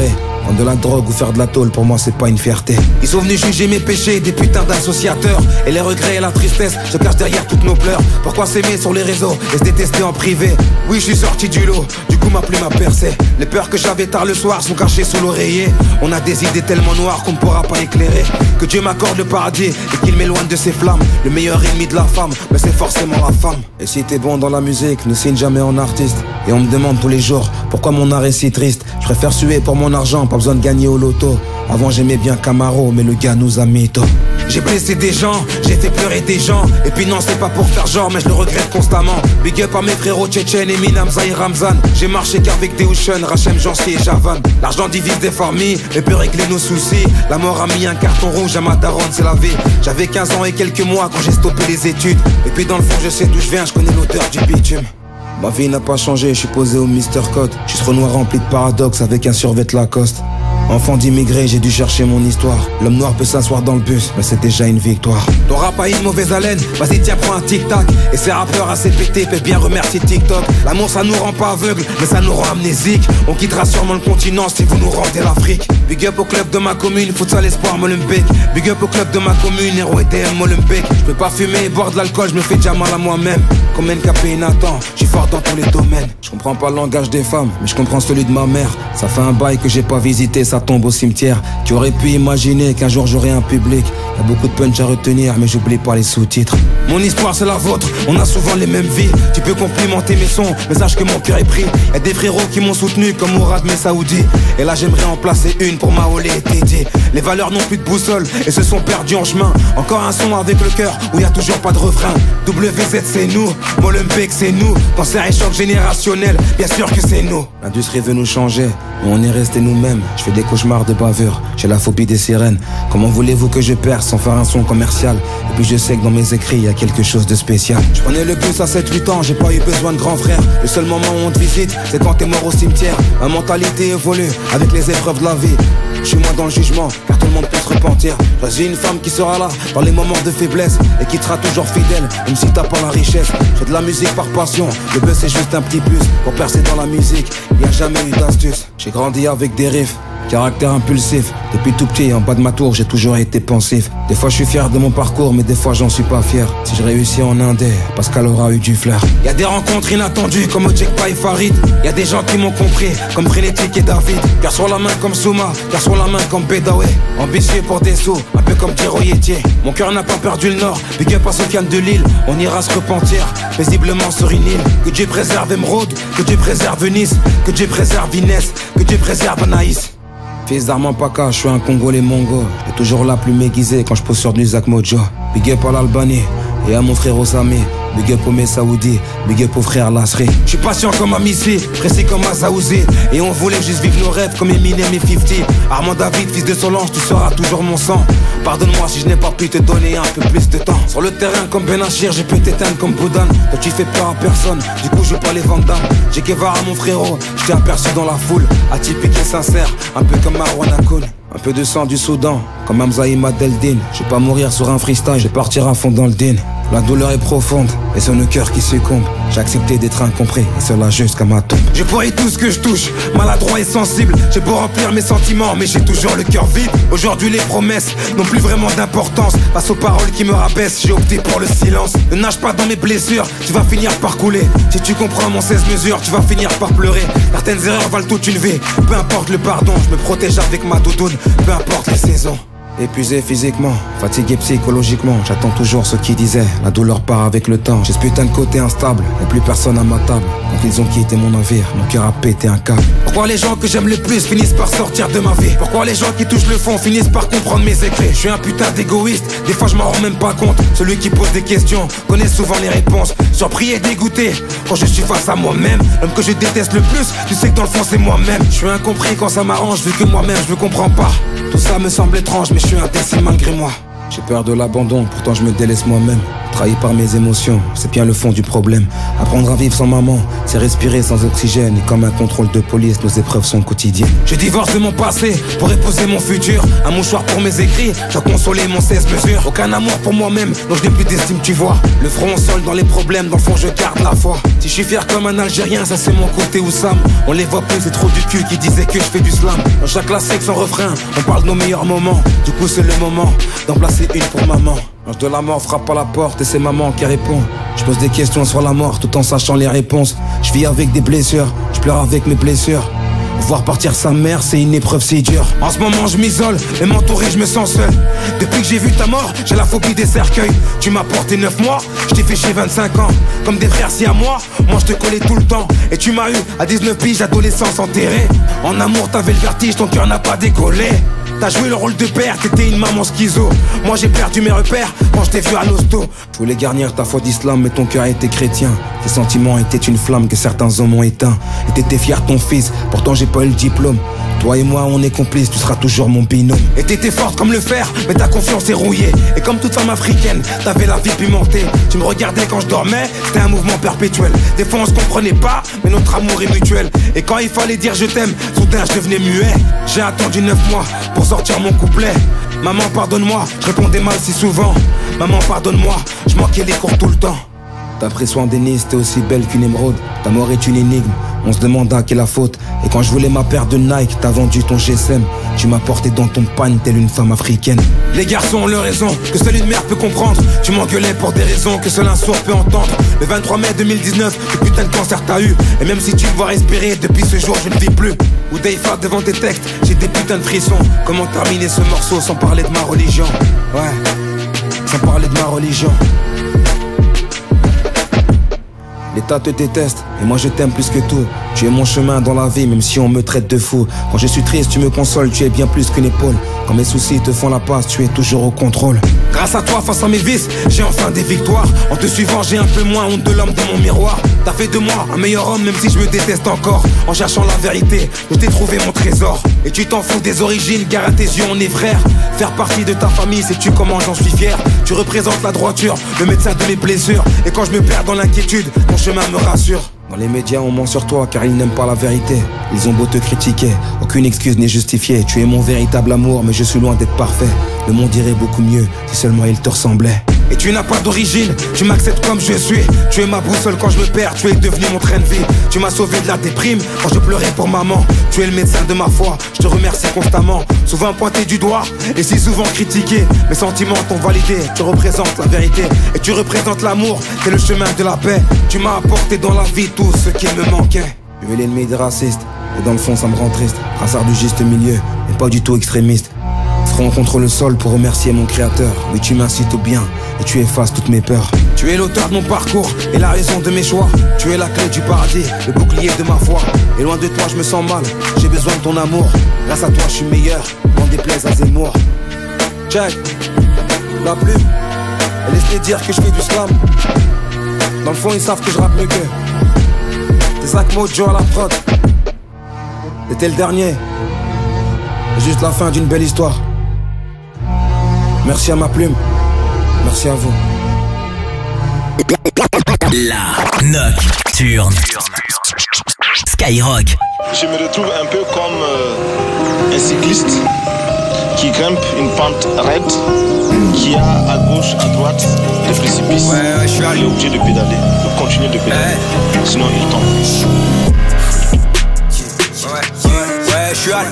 Vendre de la drogue ou faire de la tôle, pour moi c'est pas une fierté. Ils sont venus juger mes péchés, des putains d'associateurs. Et les regrets et la tristesse se cachent derrière toutes nos pleurs. Pourquoi s'aimer sur les réseaux et se détester en privé? Oui, je suis sorti du lot, du coup ma plume a percé. Les peurs que j'avais tard le soir sont cachées sous l'oreiller. On a des idées tellement noires qu'on ne pourra pas éclairer. Que Dieu m'accorde le paradis et qu'il m'éloigne de ses flammes. Le meilleur ennemi de la femme, mais c'est forcément la femme. Et si t'es bon dans la musique, ne signe jamais en artiste. Et on me demande tous les jours pourquoi mon art est si triste. Je préfère suer pour mon argent, pas besoin de gagner au loto. Avant j'aimais bien Camaro, mais le gars nous a mytho. J'ai blessé des gens, j'ai fait pleurer des gens. Et puis non, c'est pas pour faire genre, mais je le regrette constamment. Big up à mes frérots Tchétchènes, Eminem, Zahir Ramzan. J'ai marché qu'avec des Ocean, Rachem, Jancy et Javan. L'argent divise des familles et peut régler nos soucis. La mort a mis un carton rouge à ma daronne, c'est la vie. J'avais 15 ans et quelques mois quand j'ai stoppé les études. Et puis dans le fond je sais d'où je viens, je connais l'auteur du bitume. Ma vie n'a pas changé, je suis posé au Mr. Code. Je suis ce Renoir rempli de paradoxes avec un survêt Lacoste. Enfant d'immigré, j'ai dû chercher mon histoire. L'homme noir peut s'asseoir dans le bus, mais c'est déjà une victoire. Ton rap a une mauvaise haleine, vas-y tiens prends un tic-tac. Et ces rappeurs assez pétés peuvent bien remercier TikTok. L'amour ça nous rend pas aveugles, mais ça nous rend amnésiques. On quittera sûrement le continent si vous nous rendez l'Afrique. Big up au club de ma commune, futsal espoir Molenbeek. Big up au club de ma commune, héros EDM Molenbeek. Je peux pas fumer et boire de l'alcool, je me fais déjà mal à moi-même. Comme NKP Nathan, je suis fort dans tous les domaines. Je comprends pas le langage des femmes, mais je comprends celui de ma mère. Ça fait un bail que j'ai pas visité, ça tombe au cimetière. Tu aurais pu imaginer qu'un jour j'aurais un public. Y'a beaucoup de punch à retenir, mais j'oublie pas les sous-titres. Mon histoire c'est la vôtre, on a souvent les mêmes vies. Tu peux complimenter mes sons, mais sache que mon cœur est pris. Y'a des frérots qui m'ont soutenu comme Mourad Messaoudi. Et là j'aimerais en placer une pour Maolé et Teddy. Les valeurs n'ont plus de boussole et se sont perdues en chemin. Encore un son avec le cœur où y'a toujours pas de refrain. WZ c'est nous, Molenbeek c'est nous. Cancer et choc générationnel, bien sûr que c'est nous. L'industrie veut nous changer, mais on est resté nous-mêmes. Je fais des cauchemars de bavure, j'ai la phobie des sirènes. Comment voulez-vous que je perce sans faire un son commercial? Et puis je sais que dans mes écrits y a quelque chose de spécial. Je prenais le bus à 7-8 ans, j'ai pas eu besoin de grand frère. Le seul moment où on te visite, c'est quand t'es mort au cimetière. Ma mentalité évolue avec les épreuves de la vie. Je suis moins dans le jugement, car tout le monde peut se repentir. J'ai une femme qui sera là dans les moments de faiblesse et qui te sera toujours fidèle, même si t'as pas la richesse. J'ai de la musique par passion, le buzz c'est juste un petit plus. Pour percer dans la musique, y a jamais eu d'astuce. J'ai grandi avec des riffs, caractère impulsif. Depuis tout petit, en bas de ma tour, j'ai toujours été pensif. Des fois je suis fier de mon parcours, mais des fois j'en suis pas fier. Si je réussis en indé, Pascal aura eu du flair. Y'a des rencontres inattendues comme Ojekpa et Farid. Y'a des gens qui m'ont compris, comme Frénétique et David. Cœur sur la main comme Souma, cœur sur la main comme Bedawe. Ambitieux pour des sous, un peu comme Thierry Yetier. Mon cœur n'a pas perdu le nord, big up à Sofiane de Lille. On ira se repentir, paisiblement sur une île. Que Dieu préserve Emeraude, que Dieu préserve Nice, que Dieu préserve Inès, que Dieu préserve Anaïs. Fils d'Armand Paca, je suis un Congolais mongo. J'ai toujours la plume aiguisée quand je pose sur du Zach Mojo. Big up à l'Albanie et à mon frère Osami. Big up au Messaoudi, big up au frère Lasri. Je suis patient comme Amissi, précis comme Azaouzi. Et on voulait juste vivre nos rêves comme Eminem et 50. Armand David, fils de Solange, tu seras toujours mon sang. Pardonne-moi si je n'ai pas pu te donner un peu plus de temps. Sur le terrain comme Benachir, j'ai pu t'éteindre comme Boudan. Toi tu fais peur à personne, du coup je veux pas les Vandam. J'ai Guevara mon frérot, je t'ai aperçu dans la foule. Atypique et sincère, un peu comme Marwan Akoun. Un peu de sang du Soudan, comme Hamzaï Madeldine. Je vais pas mourir sur un freestyle, je vais partir à fond dans le din. La douleur est profonde, et c'est nos cœurs qui succombent. J'ai accepté d'être incompris, et cela jusqu'à ma tombe. Je pourrais tout ce que je touche, maladroit et sensible. J'ai beau remplir mes sentiments, mais j'ai toujours le cœur vide. Aujourd'hui les promesses n'ont plus vraiment d'importance. Face aux paroles qui me rabaissent, j'ai opté pour le silence. Ne nage pas dans mes blessures, tu vas finir par couler. Si tu comprends mon 16 mesures, tu vas finir par pleurer. Certaines erreurs valent toute une vie, peu importe le pardon. Je me protège avec ma doudoune, peu importe les saisons. Épuisé physiquement, fatigué psychologiquement, j'attends toujours ce qui disait, la douleur part avec le temps. J'ai ce putain de côté instable, y'a plus personne à ma table. Quand ils ont quitté mon navire, mon cœur a pété un câble. Pourquoi les gens que j'aime le plus finissent par sortir de ma vie? Pourquoi les gens qui touchent le fond finissent par comprendre mes écrits? Je suis un putain d'égoïste, des fois je m'en rends même pas compte. Celui qui pose des questions connaît souvent les réponses. Surpris et dégoûté quand je suis face à moi-même. L'homme que je déteste le plus, tu sais que dans le fond c'est moi-même. Je suis incompris quand ça m'arrange, vu que moi-même je me comprends pas. Tout ça me semble étrange, mais je suis indécis malgré moi. J'ai peur de l'abandon, pourtant je me délaisse moi-même. Trahi par mes émotions, c'est bien le fond du problème. Apprendre à vivre sans maman, c'est respirer sans oxygène. Et comme un contrôle de police, nos épreuves sont quotidiennes. Je divorce de mon passé pour épouser mon futur. Un mouchoir pour mes écrits, j'ai consolé mon 16 mesures. Aucun amour pour moi-même, donc je n'ai plus d'estime, tu vois. Le front au sol dans les problèmes, dans le fond je garde la foi. Si je suis fier comme un Algérien, ça c'est mon côté Oussam. On les voit plus, c'est trop du cul qui disait que je fais du slam. Dans chaque classique sans refrain, on parle de nos meilleurs moments. Du coup c'est le moment d'en placer une pour maman. L'ange de la mort frappe à la porte et c'est maman qui répond. Je pose des questions sur la mort tout en sachant les réponses. Je vis avec des blessures, je pleure avec mes blessures. Voir partir sa mère, c'est une épreuve si dure. En ce moment je m'isole, et m'entourer je me sens seul. Depuis que j'ai vu ta mort, j'ai la phobie des cercueils. Tu m'as porté 9 mois, je t'ai fait chier 25 ans. Comme des frères si à moi je te collais tout le temps. Et tu m'as eu à 19 piges, adolescence enterrée. En amour t'avais le vertige, ton cœur n'a pas décollé. T'as joué le rôle de père, t'étais une maman schizo. Moi j'ai perdu mes repères quand je t'ai vu à l'hosto. Je voulais garnir ta foi d'islam mais ton cœur était chrétien. Tes sentiments étaient une flamme que certains hommes ont éteint. Et t'étais fier de ton fils, pourtant j'ai pas eu le diplôme. Toi et moi on est complices, tu seras toujours mon binôme. Et t'étais forte comme le fer, mais ta confiance est rouillée. Et comme toute femme africaine, t'avais la vie pimentée. Tu me regardais quand je dormais, c'était un mouvement perpétuel. Des fois on se comprenait pas, mais notre amour est mutuel. Et quand il fallait dire je t'aime, soudain je devenais muet. J'ai attendu 9 mois pour sortir mon couplet. Maman pardonne-moi, je répondais mal si souvent. Maman pardonne-moi, je manquais les cours tout le temps. T'as pris soin d'Ennis, t'es aussi belle qu'une émeraude. Ta mort est une énigme, on se demande à qui est la faute. Et quand je voulais ma paire de Nike, t'as vendu ton GSM. Tu m'as porté dans ton pagne telle une femme africaine. Les garçons ont leur raison, que seule une mère peut comprendre. Tu m'engueulais pour des raisons que seul un sourd peut entendre. Le 23 mai 2019, le putain de cancer t'as eu. Et même si tu me vois respirer, depuis ce jour je ne vis plus. Ou Dayfa devant tes textes, j'ai des putains de frissons. Comment terminer ce morceau sans parler de ma religion? Ouais, sans parler de ma religion. L'État te déteste, et moi je t'aime plus que tout. Tu es mon chemin dans la vie, même si on me traite de fou. Quand je suis triste, tu me consoles, tu es bien plus qu'une épaule. Quand mes soucis te font la passe, tu es toujours au contrôle. Grâce à toi, face à mes vices, j'ai enfin des victoires. En te suivant, j'ai un peu moins honte de l'homme dans mon miroir. T'as fait de moi un meilleur homme, même si je me déteste encore. En cherchant la vérité, je t'ai trouvé mon trésor. Et tu t'en fous des origines, car à tes yeux on est frères. Faire partie de ta famille, sais-tu comment j'en suis fier? Tu représentes la droiture, le médecin de mes blessures. Et quand je me perds dans l'inquiétude, ton chemin me rassure. Dans les médias on ment sur toi car ils n'aiment pas la vérité. Ils ont beau te critiquer, aucune excuse n'est justifiée. Tu es mon véritable amour mais je suis loin d'être parfait. Le monde irait beaucoup mieux si seulement il te ressemblait. Et tu n'as pas d'origine, tu m'acceptes comme je suis. Tu es ma boussole quand je me perds, tu es devenu mon train de vie. Tu m'as sauvé de la déprime quand je pleurais pour maman. Tu es le médecin de ma foi, je te remercie constamment. Souvent pointé du doigt et si souvent critiqué. Mes sentiments t'ont validé, tu représentes la vérité. Et tu représentes l'amour, c'est le chemin de la paix. Tu m'as apporté dans la vie tout ce qui me manquait. Tu es l'ennemi des racistes, et dans le fond ça me rend triste. Brassard du juste milieu, et pas du tout extrémiste. Front contre le sol pour remercier mon créateur. Oui tu m'incites au bien et tu effaces toutes mes peurs. Tu es l'auteur de mon parcours et la raison de mes choix. Tu es la clé du paradis, le bouclier de ma foi. Et loin de toi je me sens mal, j'ai besoin de ton amour. Grâce à toi je suis meilleur, n'en déplaise à Zemmour. Check, la plume, elle laisse les dire que je fais du slam. Dans le fond ils savent que je rappe mieux qu'eux. T'es Zach Mojo à la prod. C'était le dernier, juste la fin d'une belle histoire. Merci à ma plume, merci à vous. La Nocturne Skyrock. Je me retrouve un peu comme un cycliste qui grimpe une pente raide, qui a à gauche, à droite des précipices. Ouais, je suis allé. Il est obligé de pédaler, de continuer de pédaler, sinon il tombe. Ouais, je suis allé.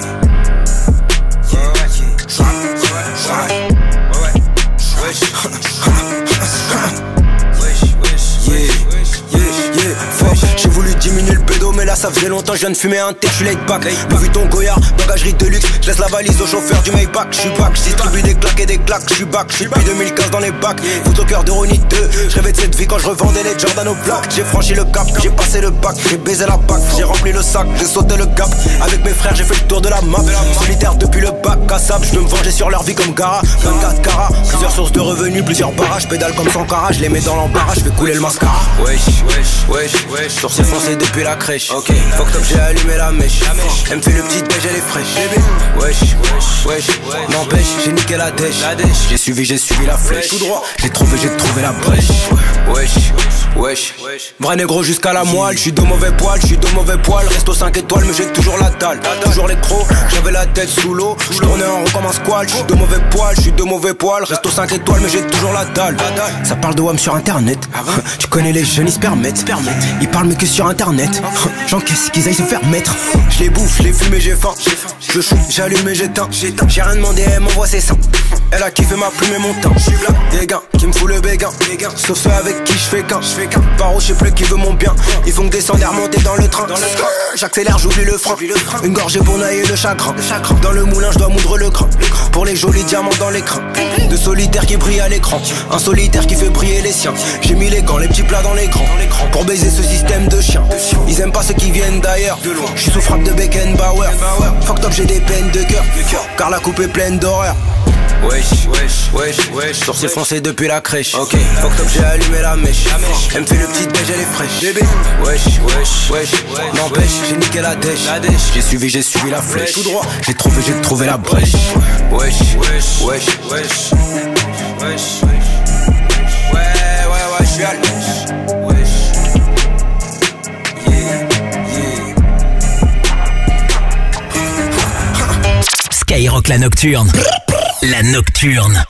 J'ai voulu diminuer le pédo mais là ça faisait longtemps je viens de fumer un thé, j'suis laid back. Louis Vuitton Goyard, bagagerie de luxe. J'laisse la valise au chauffeur du Maybach. J'suis back, j'distribue des claques et des claques. J'suis back, j'suis depuis 2015 dans les bacs. Foot au cœur de Ronnie 2. J'rêvais de cette vie quand j'revendais les Jordan aux plaques. J'ai franchi le cap, j'ai passé le bac. J'ai baisé la PAC, j'ai rempli le sac. J'ai sauté le cap, avec mes frères j'ai fait le tour de la map. Solitaire depuis le bac à sable, j'veux me venger sur leur vie comme Gara. 24 carats, plusieurs sources de revenus, plusieurs barrages. Pédale comme Sankara, je les mets dans l'embarras, je fais couler le mascara. Wesh, sourcils foncés depuis la crèche. Ok, fuck top, j'ai allumé la mèche. Elle me fait le petit déj, elle est fraîche. Wesh, n'empêche, j'ai niqué la dèche. J'ai suivi la flèche. Tout droit, j'ai trouvé la brèche. Wesh, vrai négro jusqu'à la moelle. J'suis de mauvais poil, reste aux 5 étoiles, mais j'ai toujours la dalle. Toujours les crocs, j'avais la tête sous l'eau. J'tournais en rond comme un squal. J'suis de mauvais poil, reste aux 5 étoiles, mais j'ai toujours la dalle. Ça parle de WAM sur internet. Tu connais les jeunes, ils se permettent. Ils parlent mais que sur internet. J'encaisse qu'ils aillent se faire mettre. Je les bouffe, je les fume et j'ai faim. Je shoot, j'allume et j'éteins. J'ai rien demandé, elle m'envoie ses seins. Elle a kiffé ma plume et mon teint. Des gars qui me fout le béguin. Sauf ceux avec qui je fais qu'un. Paro, je sais plus qui veut mon bien. Ils font que descendre et remonter dans le train. J'accélère, j'oublie le frein. Une gorgée pour nailler le chagrin. Dans le moulin, je dois moudre le crin. Pour les jolis diamants dans l'écran. De solitaires qui brillent à l'écran. Un solitaire qui fait briller les siens. J'ai mis les gants, les petits plats dans l'écran. Pour baiser ce système de chiens. Ils aiment pas ceux qui viennent d'ailleurs. Je suis sous frappe de Beckenbauer. Fuck top, j'ai des peines de cœur. Car la coupe est pleine d'horreur. Wesh, sourcils foncés depuis la crèche. Ok, fuck top, j'ai allumé la mèche. Elle me fait le petit déj, elle est fraîche. Wesh, n'empêche, j'ai niqué la dèche. J'ai suivi la flèche. Tout droit, j'ai trouvé la brèche. Wesh. Ouais, j'suis à l'ouche. Skyrock la nocturne. La nocturne.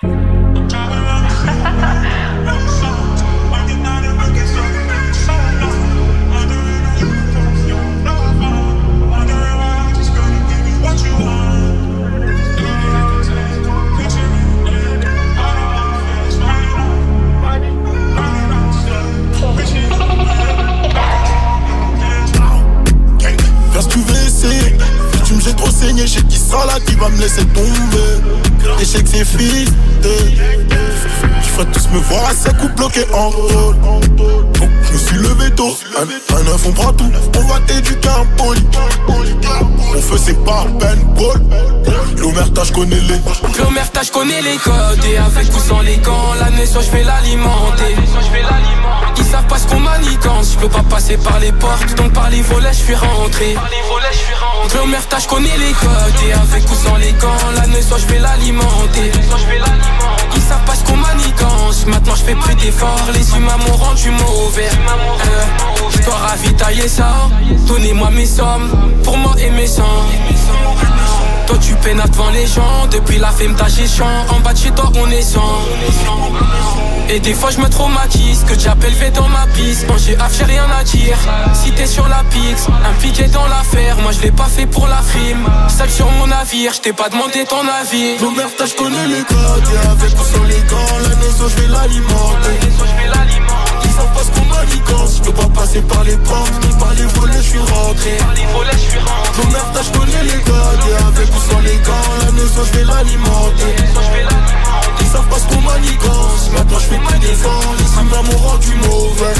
J'ai trop saigné, j'ai qui sera là qui va me laisser tomber. L'échec c'est fini. Tu ferais tous me voir à sec ou bloqué en rôle. Donc je me suis levé tôt. Un œuf on prend tout, on va t'éduquer un poli. Mon feu c'est pas paintball. L'omerta je connais les codes. Et avec ou sans les gants, la naissance je vais l'alimenter. Ils savent pas ce qu'on manigance. Je peux pas passer par les portes, donc par les volets je suis rentré. L'omerta je connais les codes. Et avec ou sans les gants, la naissance je vais l'alimenter. Ils savent pas ce qu'on manigance. Maintenant je fais plus d'efforts. Les humains m'ont rendu mauvais. Je dois ravitailler ça. Donnez-moi mes sommes pour moi et mes sangs. Toi tu peines devant les gens. Depuis la femme ta gestion. En bas de chez toi on est sans. Et des fois je me traumatise. Que j'appelle fait dans ma piste. Quand j'ai affaire j'ai rien à dire. Si t'es sur la pix, impliqué dans l'affaire. Moi je l'ai pas fait pour la frime. Seul sur mon navire, je t'ai pas demandé ton avis. L'omerta je connais les codes. Et avec ou sans les gants, la maison je vais l'alimenter. Ils savent pas ce qu'on manigance. Je peux pas passer par les portes, ni par les volets je suis rentré. L'omerta je connais les codes. Et avec ou sans les gants, la maison je vais l'alimenter. Ils savent pas ce qu'on manigance. Maintenant je fais plus d'efforts. Les humains m'ont rendu mauvais.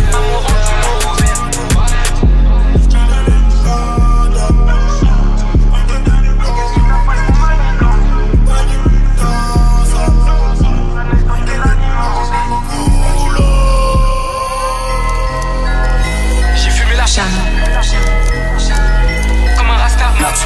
J'ai fumé la chaîne comme un rasta.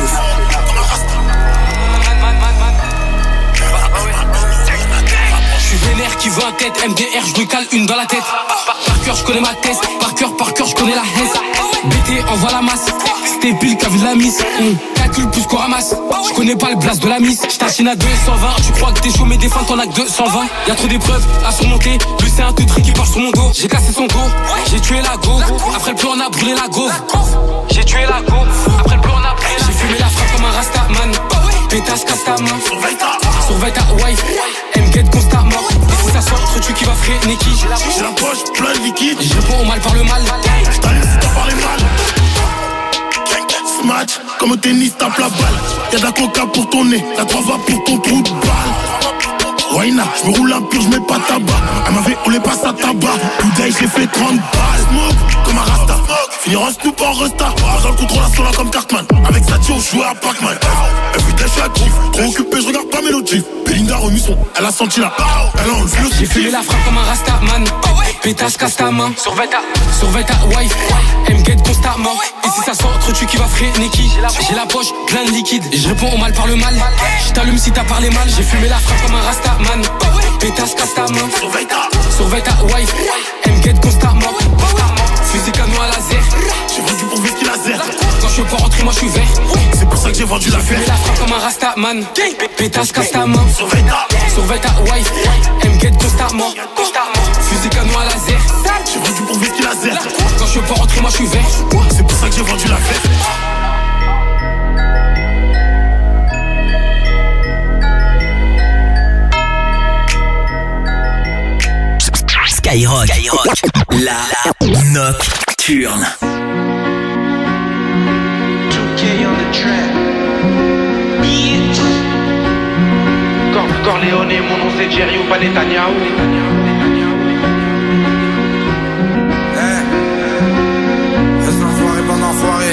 Je suis vénère qui veut un tête. MDR, je lui cale une dans la tête. Par cœur, je connais ma thèse. Par cœur, je connais la haine. BT, envoie la masse. C'était Bill qui avait de la mise. Calcule plus qu'on ramasse. Je connais pas le blast de la mise. J't'achine à 220. Tu crois que t'es chaud, mais des fois t'en as que 220. Y'a trop d'épreuves à surmonter. Lui, c'est un teutré qui part sur mon dos. J'ai cassé son dos. J'ai tué la go. Après le plan, on a brûlé la go. J'ai tué la go. Après le plan, on a brûlé la go. J'ai fumé la frappe comme un rastaman. Pétasse, casse ta main. Surveille ta wife. M-Get constamment. Et si ça sort, trop tu qui va freiner qui. J'ai la poche plein de liquide. Je réponds au mal par le mal. J't'allume si t'as parlé mal. Ce match, comme au tennis, tape la balle. Y'a de la coca pour ton nez, la 3 va pour ton trou de balle. Wayna, j'me roule un pur, j'mets pas tabac. Elle m'avait roulé pas sa tabac. Tout day, j'ai fait 30 balles. Smoke, comme un rasta. finira Snoop en resta. Dans le contrôle là comme Cartman. Avec Sadio, on jouait à Pac-Man. Everyday je suis actif, trop occupé, je regarde pas mes notifs. Belinda remis son, elle a senti la. Elle a enlevé le. J'ai fumé la frappe comme un rastaman. Pétasse casse ta main. Surveille ta wife. M-get constamment. Et si ça sort entre tu qui va freiner qui. J'ai la poche plein de liquide. Et je réponds au mal par le mal. Je t'allume si t'as parlé mal. J'ai fumé la frappe comme un rastaman. Pétasse casse ta main. Surveille ta wife. M-get constamment. Fusil canon à laser. J'ai vendu pour whisky laser. Quand je veux pas rentrer, moi je suis vert. C'est pour ça que j'ai vendu la fumé la frappe comme un rastaman. Pétasse casse ta main. Surveille ta wife. M-get constamment. Fusil canon à laser. J'ai vendu pour whisky laser. Quand je veux pas rentrer, moi je suis vert. C'est pour ça que j'ai vendu la fête. Skyrock, la nocturne. 2K on the track. Bitch. Corleone, mon nom c'est Jerry ou pas Netanyahu. Reste l'enfoiré pendant enfoiré.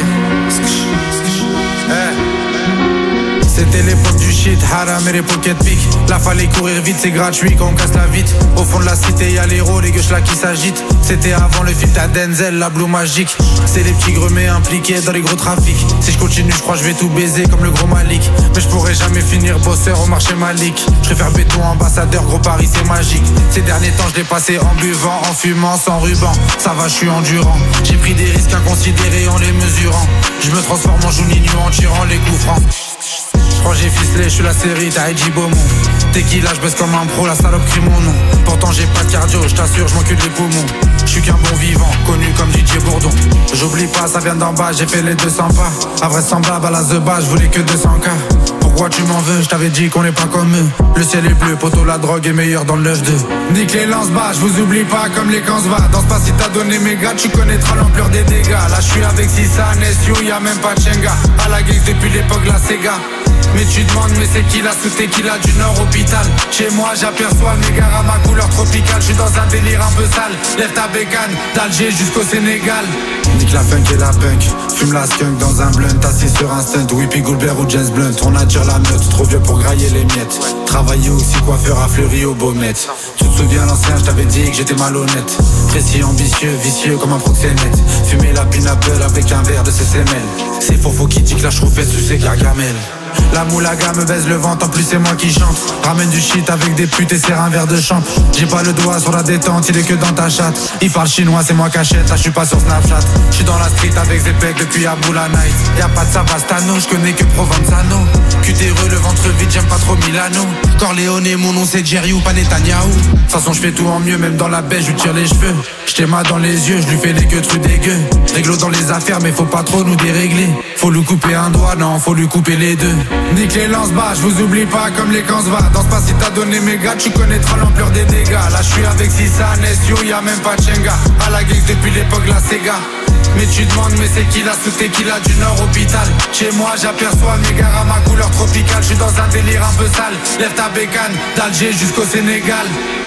C'était l'époque du shit, haram et les pocket pick. Là fallait courir vite, c'est gratuit quand on casse la vitre. Au fond de la cité y'a l'héros, les gueuches là qui s'agitent. C'était avant le film à Denzel, la blue magique. C'est les petits gremets impliqués dans les gros trafics. Si je continue je crois je vais tout baiser comme le gros Malik. Mais je pourrais jamais finir bosseur au marché Malik. Je préfère béton ambassadeur, gros Paris c'est magique. Ces derniers temps je l'ai passé en buvant, en fumant, sans ruban. Ça va je suis endurant. J'ai pris des risques inconsidérés en les mesurant. Je me transforme en Juninho en tirant les coups francs. Quand j'ai ficelé, je suis la série, t'as Edgy Beaumont. Tequila, je baisse comme un pro, la salope crie mon nom. Pourtant j'ai pas de cardio, je t'assure, je m'occupe des poumons. Je suis qu'un bon vivant, connu comme DJ Bourdon. J'oublie pas, ça vient d'en bas, j'ai fait les 200 pas. Invraisemblable à la The Bas, je voulais que 200K. Pourquoi tu m'en veux, je t'avais dit qu'on est pas comme eux. Le ciel est bleu, poteau la drogue est meilleure dans le 9-2. Nique les lance-bas, je vous oublie pas comme les camps se va. Danse pas si t'as donné mes gars, tu connaîtras l'ampleur des dégâts. Là je suis avec Sissa, Nesio, y'a même pas de Chenga. À la gueule depuis l'époque la Sega. Mais tu demandes mais c'est qui la sous tequila du Nord hôpital. Chez moi j'aperçois le négara à ma couleur tropicale. Je suis dans un délire un peu sale. Lève ta bécane, d'Alger jusqu'au Sénégal. Nique la funk et la punk. Fume la skunk dans un blunt. Assis sur un stunt, Whippy Goldberg ou James Blunt. On attire la meute, trop vieux pour grailler les miettes. Travailler aussi coiffeur à Fleury au Baumette. Tu te souviens l'ancien, je t'avais dit que j'étais malhonnête. Précis, ambitieux, vicieux comme un proxénète. Fumer la pin-apple avec un verre de CCML. C'est faux qui dit que la chauffette sucée Gargamel. La moulaga me baise le ventre, en plus c'est moi qui chante. Ramène du shit avec des putes et serre un verre de champ. J'ai pas le doigt sur la détente, il est que dans ta chatte. Il parle chinois, c'est moi qu'achète, là je suis pas sur Snapchat. Je suis dans la street avec Zepek depuis Aboula Night. Y'a pas de Savastano, je connais que Provenzano. Cutéreux, le ventre vide, j'aime pas trop Milano. Corleone, mon nom c'est Jerry ou pas Netanyahu. De toute façon je fais tout en mieux, même dans la baie, je lui tire les cheveux. J't'ai mal dans les yeux, je lui fais des queues trucs dégueux. Réglo dans les affaires, mais faut pas trop nous dérégler. Faut lui couper un doigt, non, faut lui couper les deux. Nique les lance-bas, je vous oublie pas comme les camps se va. Danse pas si t'as donné mes gars, tu connaîtras l'ampleur des dégâts. Là je suis avec Sissa, Nesio, y'a même pas de Chenga. À la geek depuis l'époque la Sega. Mais tu demandes mais c'est qui la sous tequila du Nord hôpital. Chez moi j'aperçois mes gars à ma couleur tropicale. Je suis dans un délire un peu sale. Lève ta bécane, d'Alger jusqu'au Sénégal.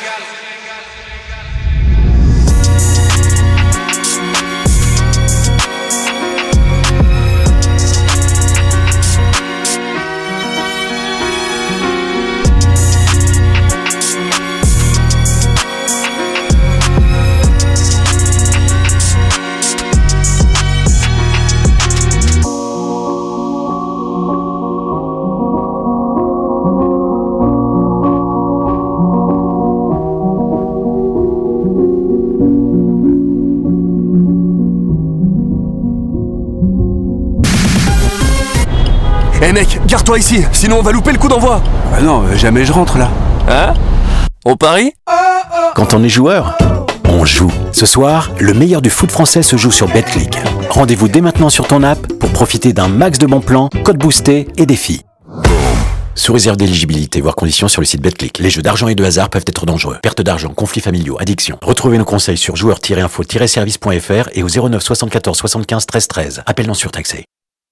Eh mec, garde-toi ici, sinon on va louper le coup d'envoi. Bah non, jamais je rentre là. Hein? On parie? Quand on est joueur, on joue. Ce soir, le meilleur du foot français se joue sur Betclic. Rendez-vous dès maintenant sur ton app pour profiter d'un max de bons plans, codes boostés et défis. Sous réserve d'éligibilité, voire conditions sur le site Betclic. Les jeux d'argent et de hasard peuvent être dangereux. Perte d'argent, conflits familiaux, addiction. Retrouvez nos conseils sur joueurs-info-service.fr et au 09 74 75 13 13. Appel non surtaxé.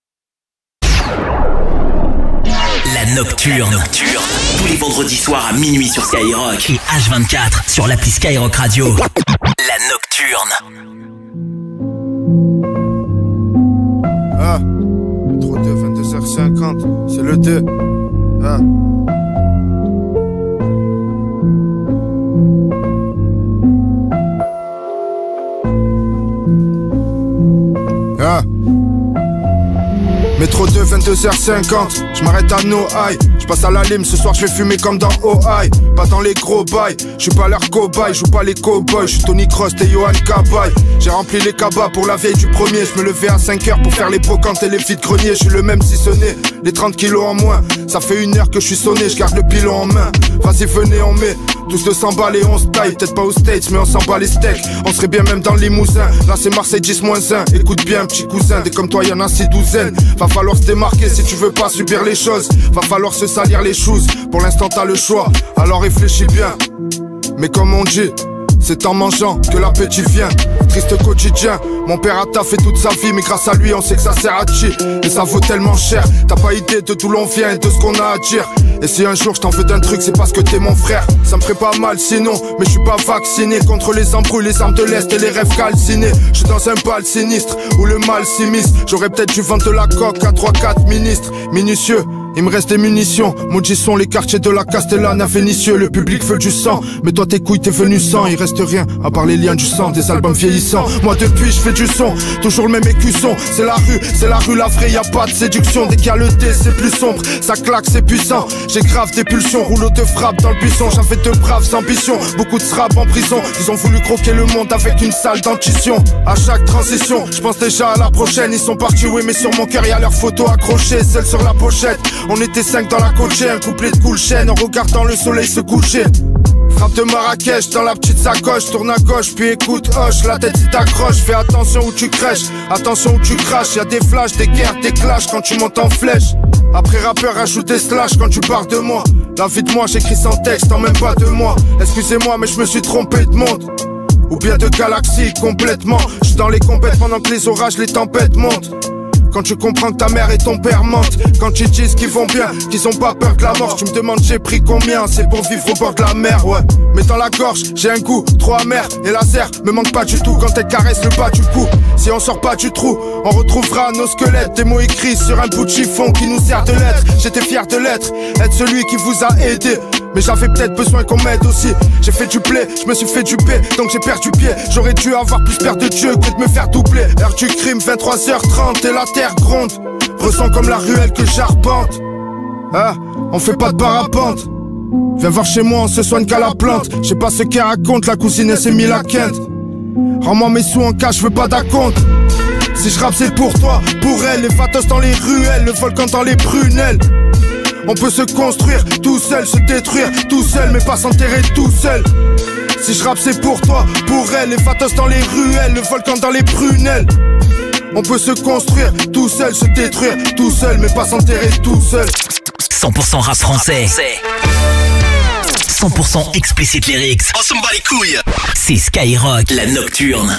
La nocturne. Tous les vendredis soirs à minuit sur Skyrock et H24 sur l'appli Skyrock Radio. La nocturne. Ah, métro 2, 22h50, c'est le 2. Ah. Ah. Métro 2, 22h50, je m'arrête à No High. Je passe à la lime, ce soir je vais fumer comme dans OI. Pas dans les gros bails, je suis pas leur cobaye, joue pas les cowboys, je suis Tony Cross et Johan Cabaye. J'ai rempli les cabas pour la veille du premier. Je me levais à 5h pour faire les brocantes et les vides greniers. Je suis le même si ce n'est les 30 kilos en moins. Ça fait 1 heure que je suis sonné, je garde le pilon en main. Vas-y venez on met tous 200 balles et on se taille. Peut-être pas aux States mais on s'en bat les steaks. On serait bien même dans le Limousin. Là c'est Marseille 10-1. Écoute bien petit cousin, des comme toi y'en a 6 douzaines. Va falloir se démarquer si tu veux pas subir les choses. Va falloir se salir les choses. Pour l'instant t'as le choix, alors réfléchis bien. Mais comme on dit, c'est en mangeant que l'appétit vient. Triste quotidien, mon père a taffé toute sa vie, mais grâce à lui on sait que ça sert à chi. Et ça vaut tellement cher, t'as pas idée de d'où l'on vient et de ce qu'on a à dire. Et si un jour je t'en veux d'un truc, c'est parce que t'es mon frère. Ça me ferait pas mal sinon, mais je suis pas vacciné contre les embrouilles, les armes de l'Est et les rêves calcinés. Je suis dans un bal sinistre où le mal s'immisce. J'aurais peut-être dû vendre de la coque à 3-4 ministres. Minutieux, il me reste des munitions. Maudits sont les quartiers de la Castellane à Vénissieux. Le public veut du sang, mais toi tes couilles t'es venu sans. Il reste rien à part les liens du sang, des albums vieillissants. Moi depuis je fais du son, toujours le même écusson. C'est la rue la vraie, y a pas de séduction. Dès qu'il y a le dé c'est plus sombre, ça claque c'est puissant. J'ai grave des pulsions, rouleau de frappe dans le buisson. J'avais de braves ambitions, beaucoup de srab en prison. Ils ont voulu croquer le monde avec une sale dentition. À chaque transition, je pense déjà à la prochaine. Ils sont partis oui mais sur mon cœur y a leurs photos accrochées, celles sur la pochette. On était 5 dans la coachée, un couplet de cool chaîne en regardant le soleil se coucher. Frappe de Marrakech dans la petite sacoche, tourne à gauche puis écoute hoche, la tête si t'accroche, fais attention où tu crèches, attention où tu craches, y'a des flashs, des guerres, des clashs quand tu montes en flèche. Après rappeur rajoute des slash quand tu parles de moi. La vie de moi j'écris sans texte en même pas 2 mois. Excusez-moi mais je me suis trompé de monde, ou bien de galaxie complètement. J'suis dans les compètes pendant que les orages, les tempêtes montent. Quand tu comprends que ta mère et ton père mentent, quand tu disent qu'ils vont bien, qu'ils ont pas peur de la mort. Tu me demandes j'ai pris combien, c'est pour vivre au bord de la mer, ouais. Mais dans la gorge, j'ai un goût trop amer. Et la serre me manque pas du tout quand elle caresse le bas du cou. Si on sort pas du trou, on retrouvera nos squelettes. Des mots écrits sur un bout de chiffon qui nous sert de lettre. J'étais fier de l'être, être celui qui vous a aidé. Mais j'avais peut-être besoin qu'on m'aide aussi. J'ai fait du blé, je me suis fait du paix, donc j'ai perdu pied. J'aurais dû avoir plus peur de Dieu que de me faire doubler. Heure du crime, 23h30 et la terre gronde. Ressens comme la ruelle que j'arpente. Ah, on fait pas de parapente. Viens voir chez moi, on se soigne qu'à la plante. Je sais pas ce qu'elle raconte, la cousine elle s'est mis la quinte. Rends-moi mes sous en cash, je veux pas d'acompte. Si je rappe c'est pour toi, pour elle. Les fatos dans les ruelles, le volcan dans les prunelles. On peut se construire tout seul, se détruire tout seul, mais pas s'enterrer tout seul. Si je rappe c'est pour toi, pour elle. Les fatos dans les ruelles, le volcan dans les prunelles. On peut se construire tout seul, se détruire tout seul, mais pas s'enterrer tout seul. 100% rap français. 100% explicit lyrics. On s'en bat les couilles. C'est Skyrock, la nocturne.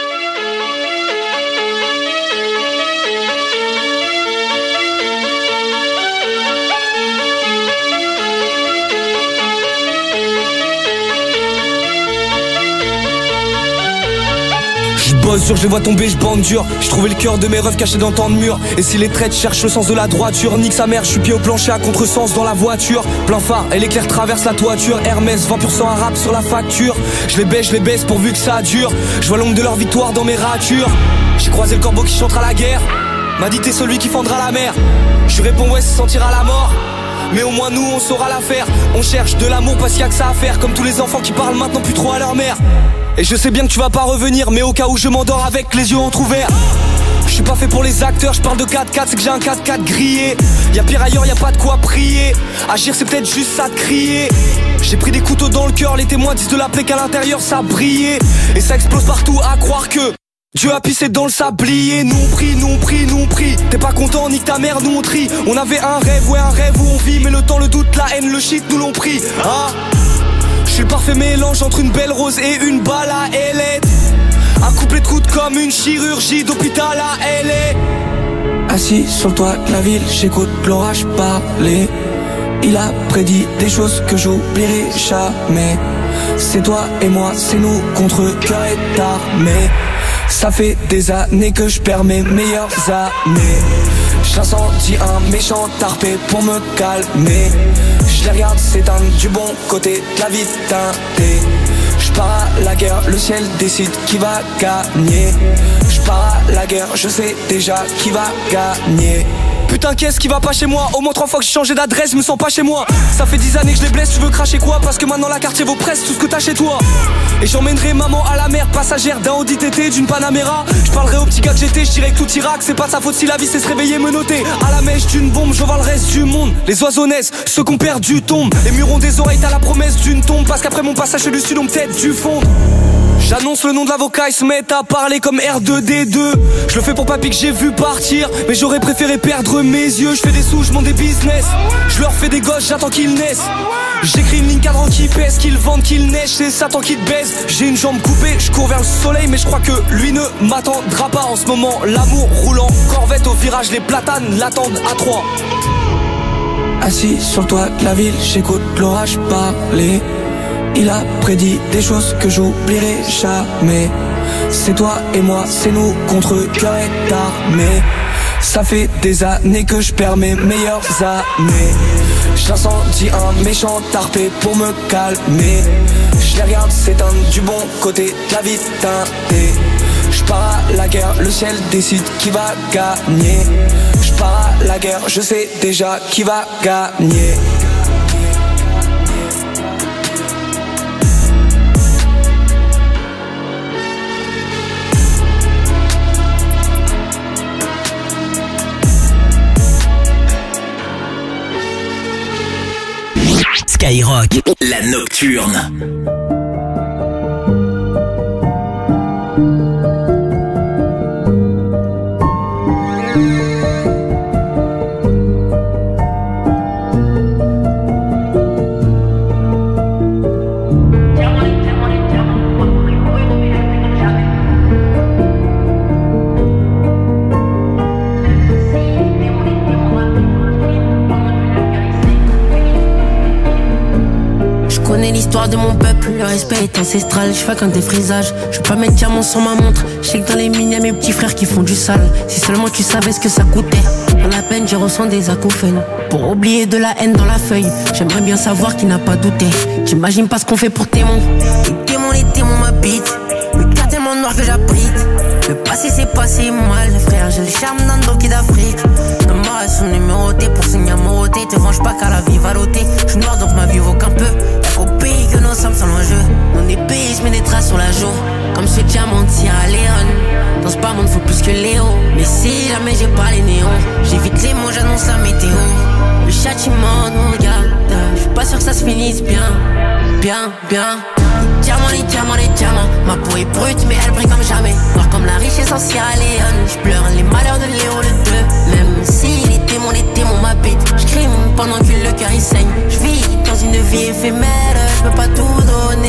Bosse dur, je les vois tomber, je bande dur. J'ai trouvé le cœur de mes rêves cachés dans tant de murs. Et si les traites cherchent le sens de la droiture, nique sa mère, je suis pied au plancher à contresens dans la voiture. Plein phare et l'éclair traverse la toiture. Hermès, 20% arabe sur la facture. Je les baisse pourvu que ça dure. Je vois l'ombre de leur victoire dans mes ratures. J'ai croisé le corbeau qui chantera la guerre. M'a dit t'es celui qui fendra la mer. Je réponds ouais, se sentira la mort. Mais au moins nous on saura la faire. On cherche de l'amour parce qu'il y a que ça à faire. Comme tous les enfants qui parlent maintenant plus trop à leur mère. Et je sais bien que tu vas pas revenir, mais au cas où je m'endors avec les yeux entrouverts. Je suis pas fait pour les acteurs, je parle de 4-4, c'est que j'ai un 4-4 grillé. Y'a pire ailleurs, y'a pas de quoi prier. Agir c'est peut-être juste ça de crier. J'ai pris des couteaux dans le cœur, les témoins disent de la plaie qu'à l'intérieur ça brillait. Et ça explose partout à croire que Dieu a pissé dans le sablier. Nous on prie. T'es pas content, nique ta mère, nous on trie. On avait un rêve, ouais un rêve où on vit. Mais le temps, le doute, la haine, le shit nous l'ont pris. Je suis le parfait mélange entre une belle rose et une balle à ailette. Un couplet de coude comme une chirurgie d'hôpital à LA. Assis sur le toit de la ville, j'écoute l'orage parler. Il a prédit des choses que j'oublierai jamais. C'est toi et moi, c'est nous contre cœur et armée. Ça fait des années que je perds mes meilleures années. J'ai senti un méchant tarpé pour me calmer. Je les regarde s'éteindre du bon côté de la vie teintée. Je pars à la guerre, le ciel décide qui va gagner. Je pars à la guerre, je sais déjà qui va gagner. Putain qu'est-ce qui va pas chez moi? Au moins 3 fois que j'ai changé d'adresse, je me sens pas chez moi. Ça fait 10 années que je les blesse, tu veux cracher quoi? Parce que maintenant la quartier vaut presque tout ce que t'as chez toi. Et j'emmènerai maman à la mer, passagère d'un Audi TT, d'une Panamera. Je parlerai au petit gars que j'étais, je dirais que tout ira, que c'est pas de sa faute si la vie c'est se réveiller, me noter. À la mèche d'une bombe, je vois le reste du monde. Les oiseaux naissent, ceux qu'on perd du tombent. Les murs ont des oreilles, t'as la promesse d'une tombe. Parce qu'après mon passage chez le sud, on peut-être du fond. J'annonce le nom de l'avocat, ils se mettent à parler comme R2D2. Je le fais pour papy que j'ai vu partir, mais j'aurais préféré perdre mes yeux. Je fais des sous, je monte des business. Je leur fais des gosses, j'attends qu'ils naissent. J'écris une ligne cadran qui pèse, qu'ils vendent, qu'ils neige, c'est Satan qui te baise. J'ai une jambe coupée, je cours vers le soleil, mais je crois que lui ne m'attendra pas. En ce moment, l'amour roule en corvette au virage, les platanes l'attendent à 3. Assis sur le toit de la ville, j'écoute l'orage parler. Il a prédit des choses que j'oublierai jamais. C'est toi et moi, c'est nous contre cœur et armée. Ça fait des années que je perds mes meilleures années. J'ai senti un méchant tarpé pour me calmer. Je les regarde s'éteindre du bon côté de la vie teintée. Je pars à la guerre, le ciel décide qui va gagner. Je pars à la guerre, je sais déjà qui va gagner. Skyrock, la nocturne. L'histoire de mon peuple, le respect est ancestral. Je fais qu'un défrisage, je veux pas mettre diamant sur ma montre. Je sais que dans les mines y'a mes petits frères qui font du sale. Si seulement tu savais ce que ça coûtait. Dans la peine je ressens des acouphènes. Pour oublier de la haine dans la feuille, j'aimerais bien savoir qui n'a pas douté. J'imagine pas ce qu'on fait pour témoins. Les témoins m'habitent. Le cœur tellement noir que j'abrite. Le passé s'est passé mal, frère, j'ai le charme d'un doki d'Afrique. Nos morts elles sont numérotées pour signer amoroté. Te venge pas car la vie va l'ôter. Je suis noir donc ma vie vaut qu'un peu. Au pays que nos sommes sans l'enjeu. Dans des pays je mets des traces sur la joue. Comme ce diamant tire à Léon. Dans ce bas monde faut plus que Léo. Mais si jamais j'ai pas les néons, j'évite les mots, j'annonce la météo. Le châtiment nous regarde. Je suis pas sûr que ça se finisse bien. Bien, bien. Les diamants, ma peau est brute mais elle brille comme jamais. Voir comme la richesse en Sierra Leone. Je pleure les malheurs de Léo le 2. Même si les démons m'habitent. Je crime pendant que le cœur il saigne. Je vis dans une vie éphémère, je peux pas tout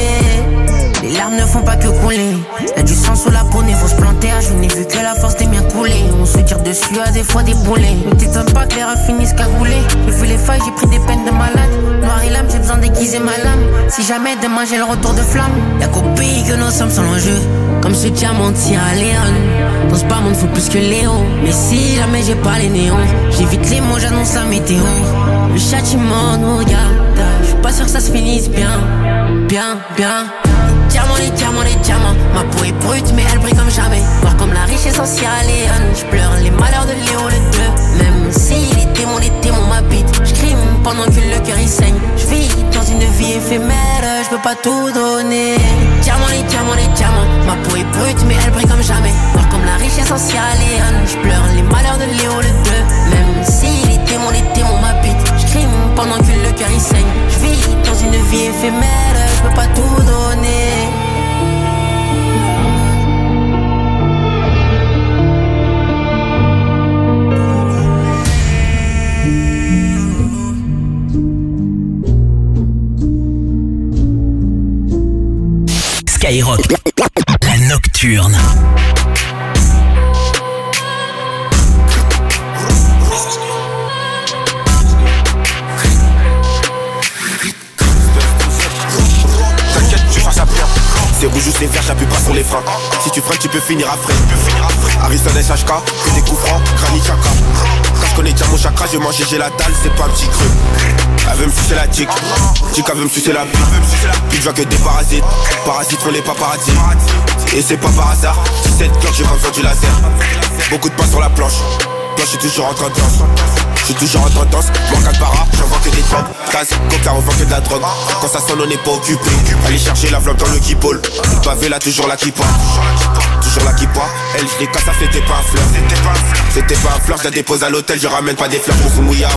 donner. Les larmes ne font pas que couler. Y'a du sang sous la peau, il faut se planter. Je n'ai vu que la force des miens couler. On se tire dessus à des fois des boulets. Ne t'étonne pas que les rats finissent cagoulés. J'ai vu les failles, j'ai pris des peines de malade. Noir et lame, j'ai besoin d'aiguiser ma lame. Si jamais demain j'ai le retour de flamme, y'a qu'au pays que nos sommes sont l'enjeu. Comme ce diamant tire à Léon. Dans ce bas monde faut plus que Léo. Mais si jamais j'ai pas les néons, j'évite les mots, j'annonce la météo. Le châtiment nous regarde. Je suis pas sûr que ça se finisse bien. Bien, bien. Les diamants, ma peau est brute mais elle brille comme jamais. Voir comme la richesse en Sierra Leone. Je pleure les malheurs de Léo le 2. Même si les démons m'habitent. Je crime pendant que le cœur il saigne. Je vis dans une vie éphémère, je peux pas tout donner. Les diamants, ma peau est brute mais elle brille comme jamais. Voir comme la richesse en Sierra Leone. Je pleure les malheurs de Léo le 2. Même si les démons m'habitent. Je crime pendant que le cœur il saigne. Je vis dans une vie éphémère, je peux pas tout donner. Skyrock, la nocturne. T'inquiète, tu fasses à bien. 0 rouge ou c'est vert, j'appuie pas sur les freins. Si tu freines, tu peux finir à frais. Harrison SHK, que des coups francs, Granit Xhaka. Quand je connais déjà mon chakra, je mange j'ai la dalle, c'est pas un petit creux. Elle veut me sucer la tic, elle veut me sucer la bite. Puis je vois que des parasites, parasites font les paparazzis. Et c'est pas par hasard, 17 cloques, j'ai pas besoin du laser. Beaucoup de pas sur la planche, toi je suis toujours en tendance. Je suis toujours en tendance, moi 4 paras, j'en vois que des trompes. Casse, coca, on vend que de la drogue. Quand ça sonne on n'est pas occupé. Aller chercher la flamme dans le kipole. Le pavé là toujours la kippa. Toujours la kippa. Elle je les casse, ça c'était pas un fleur. C'était pas un fleur, je la dépose à l'hôtel, je ramène pas des fleurs, je me fous mouillé à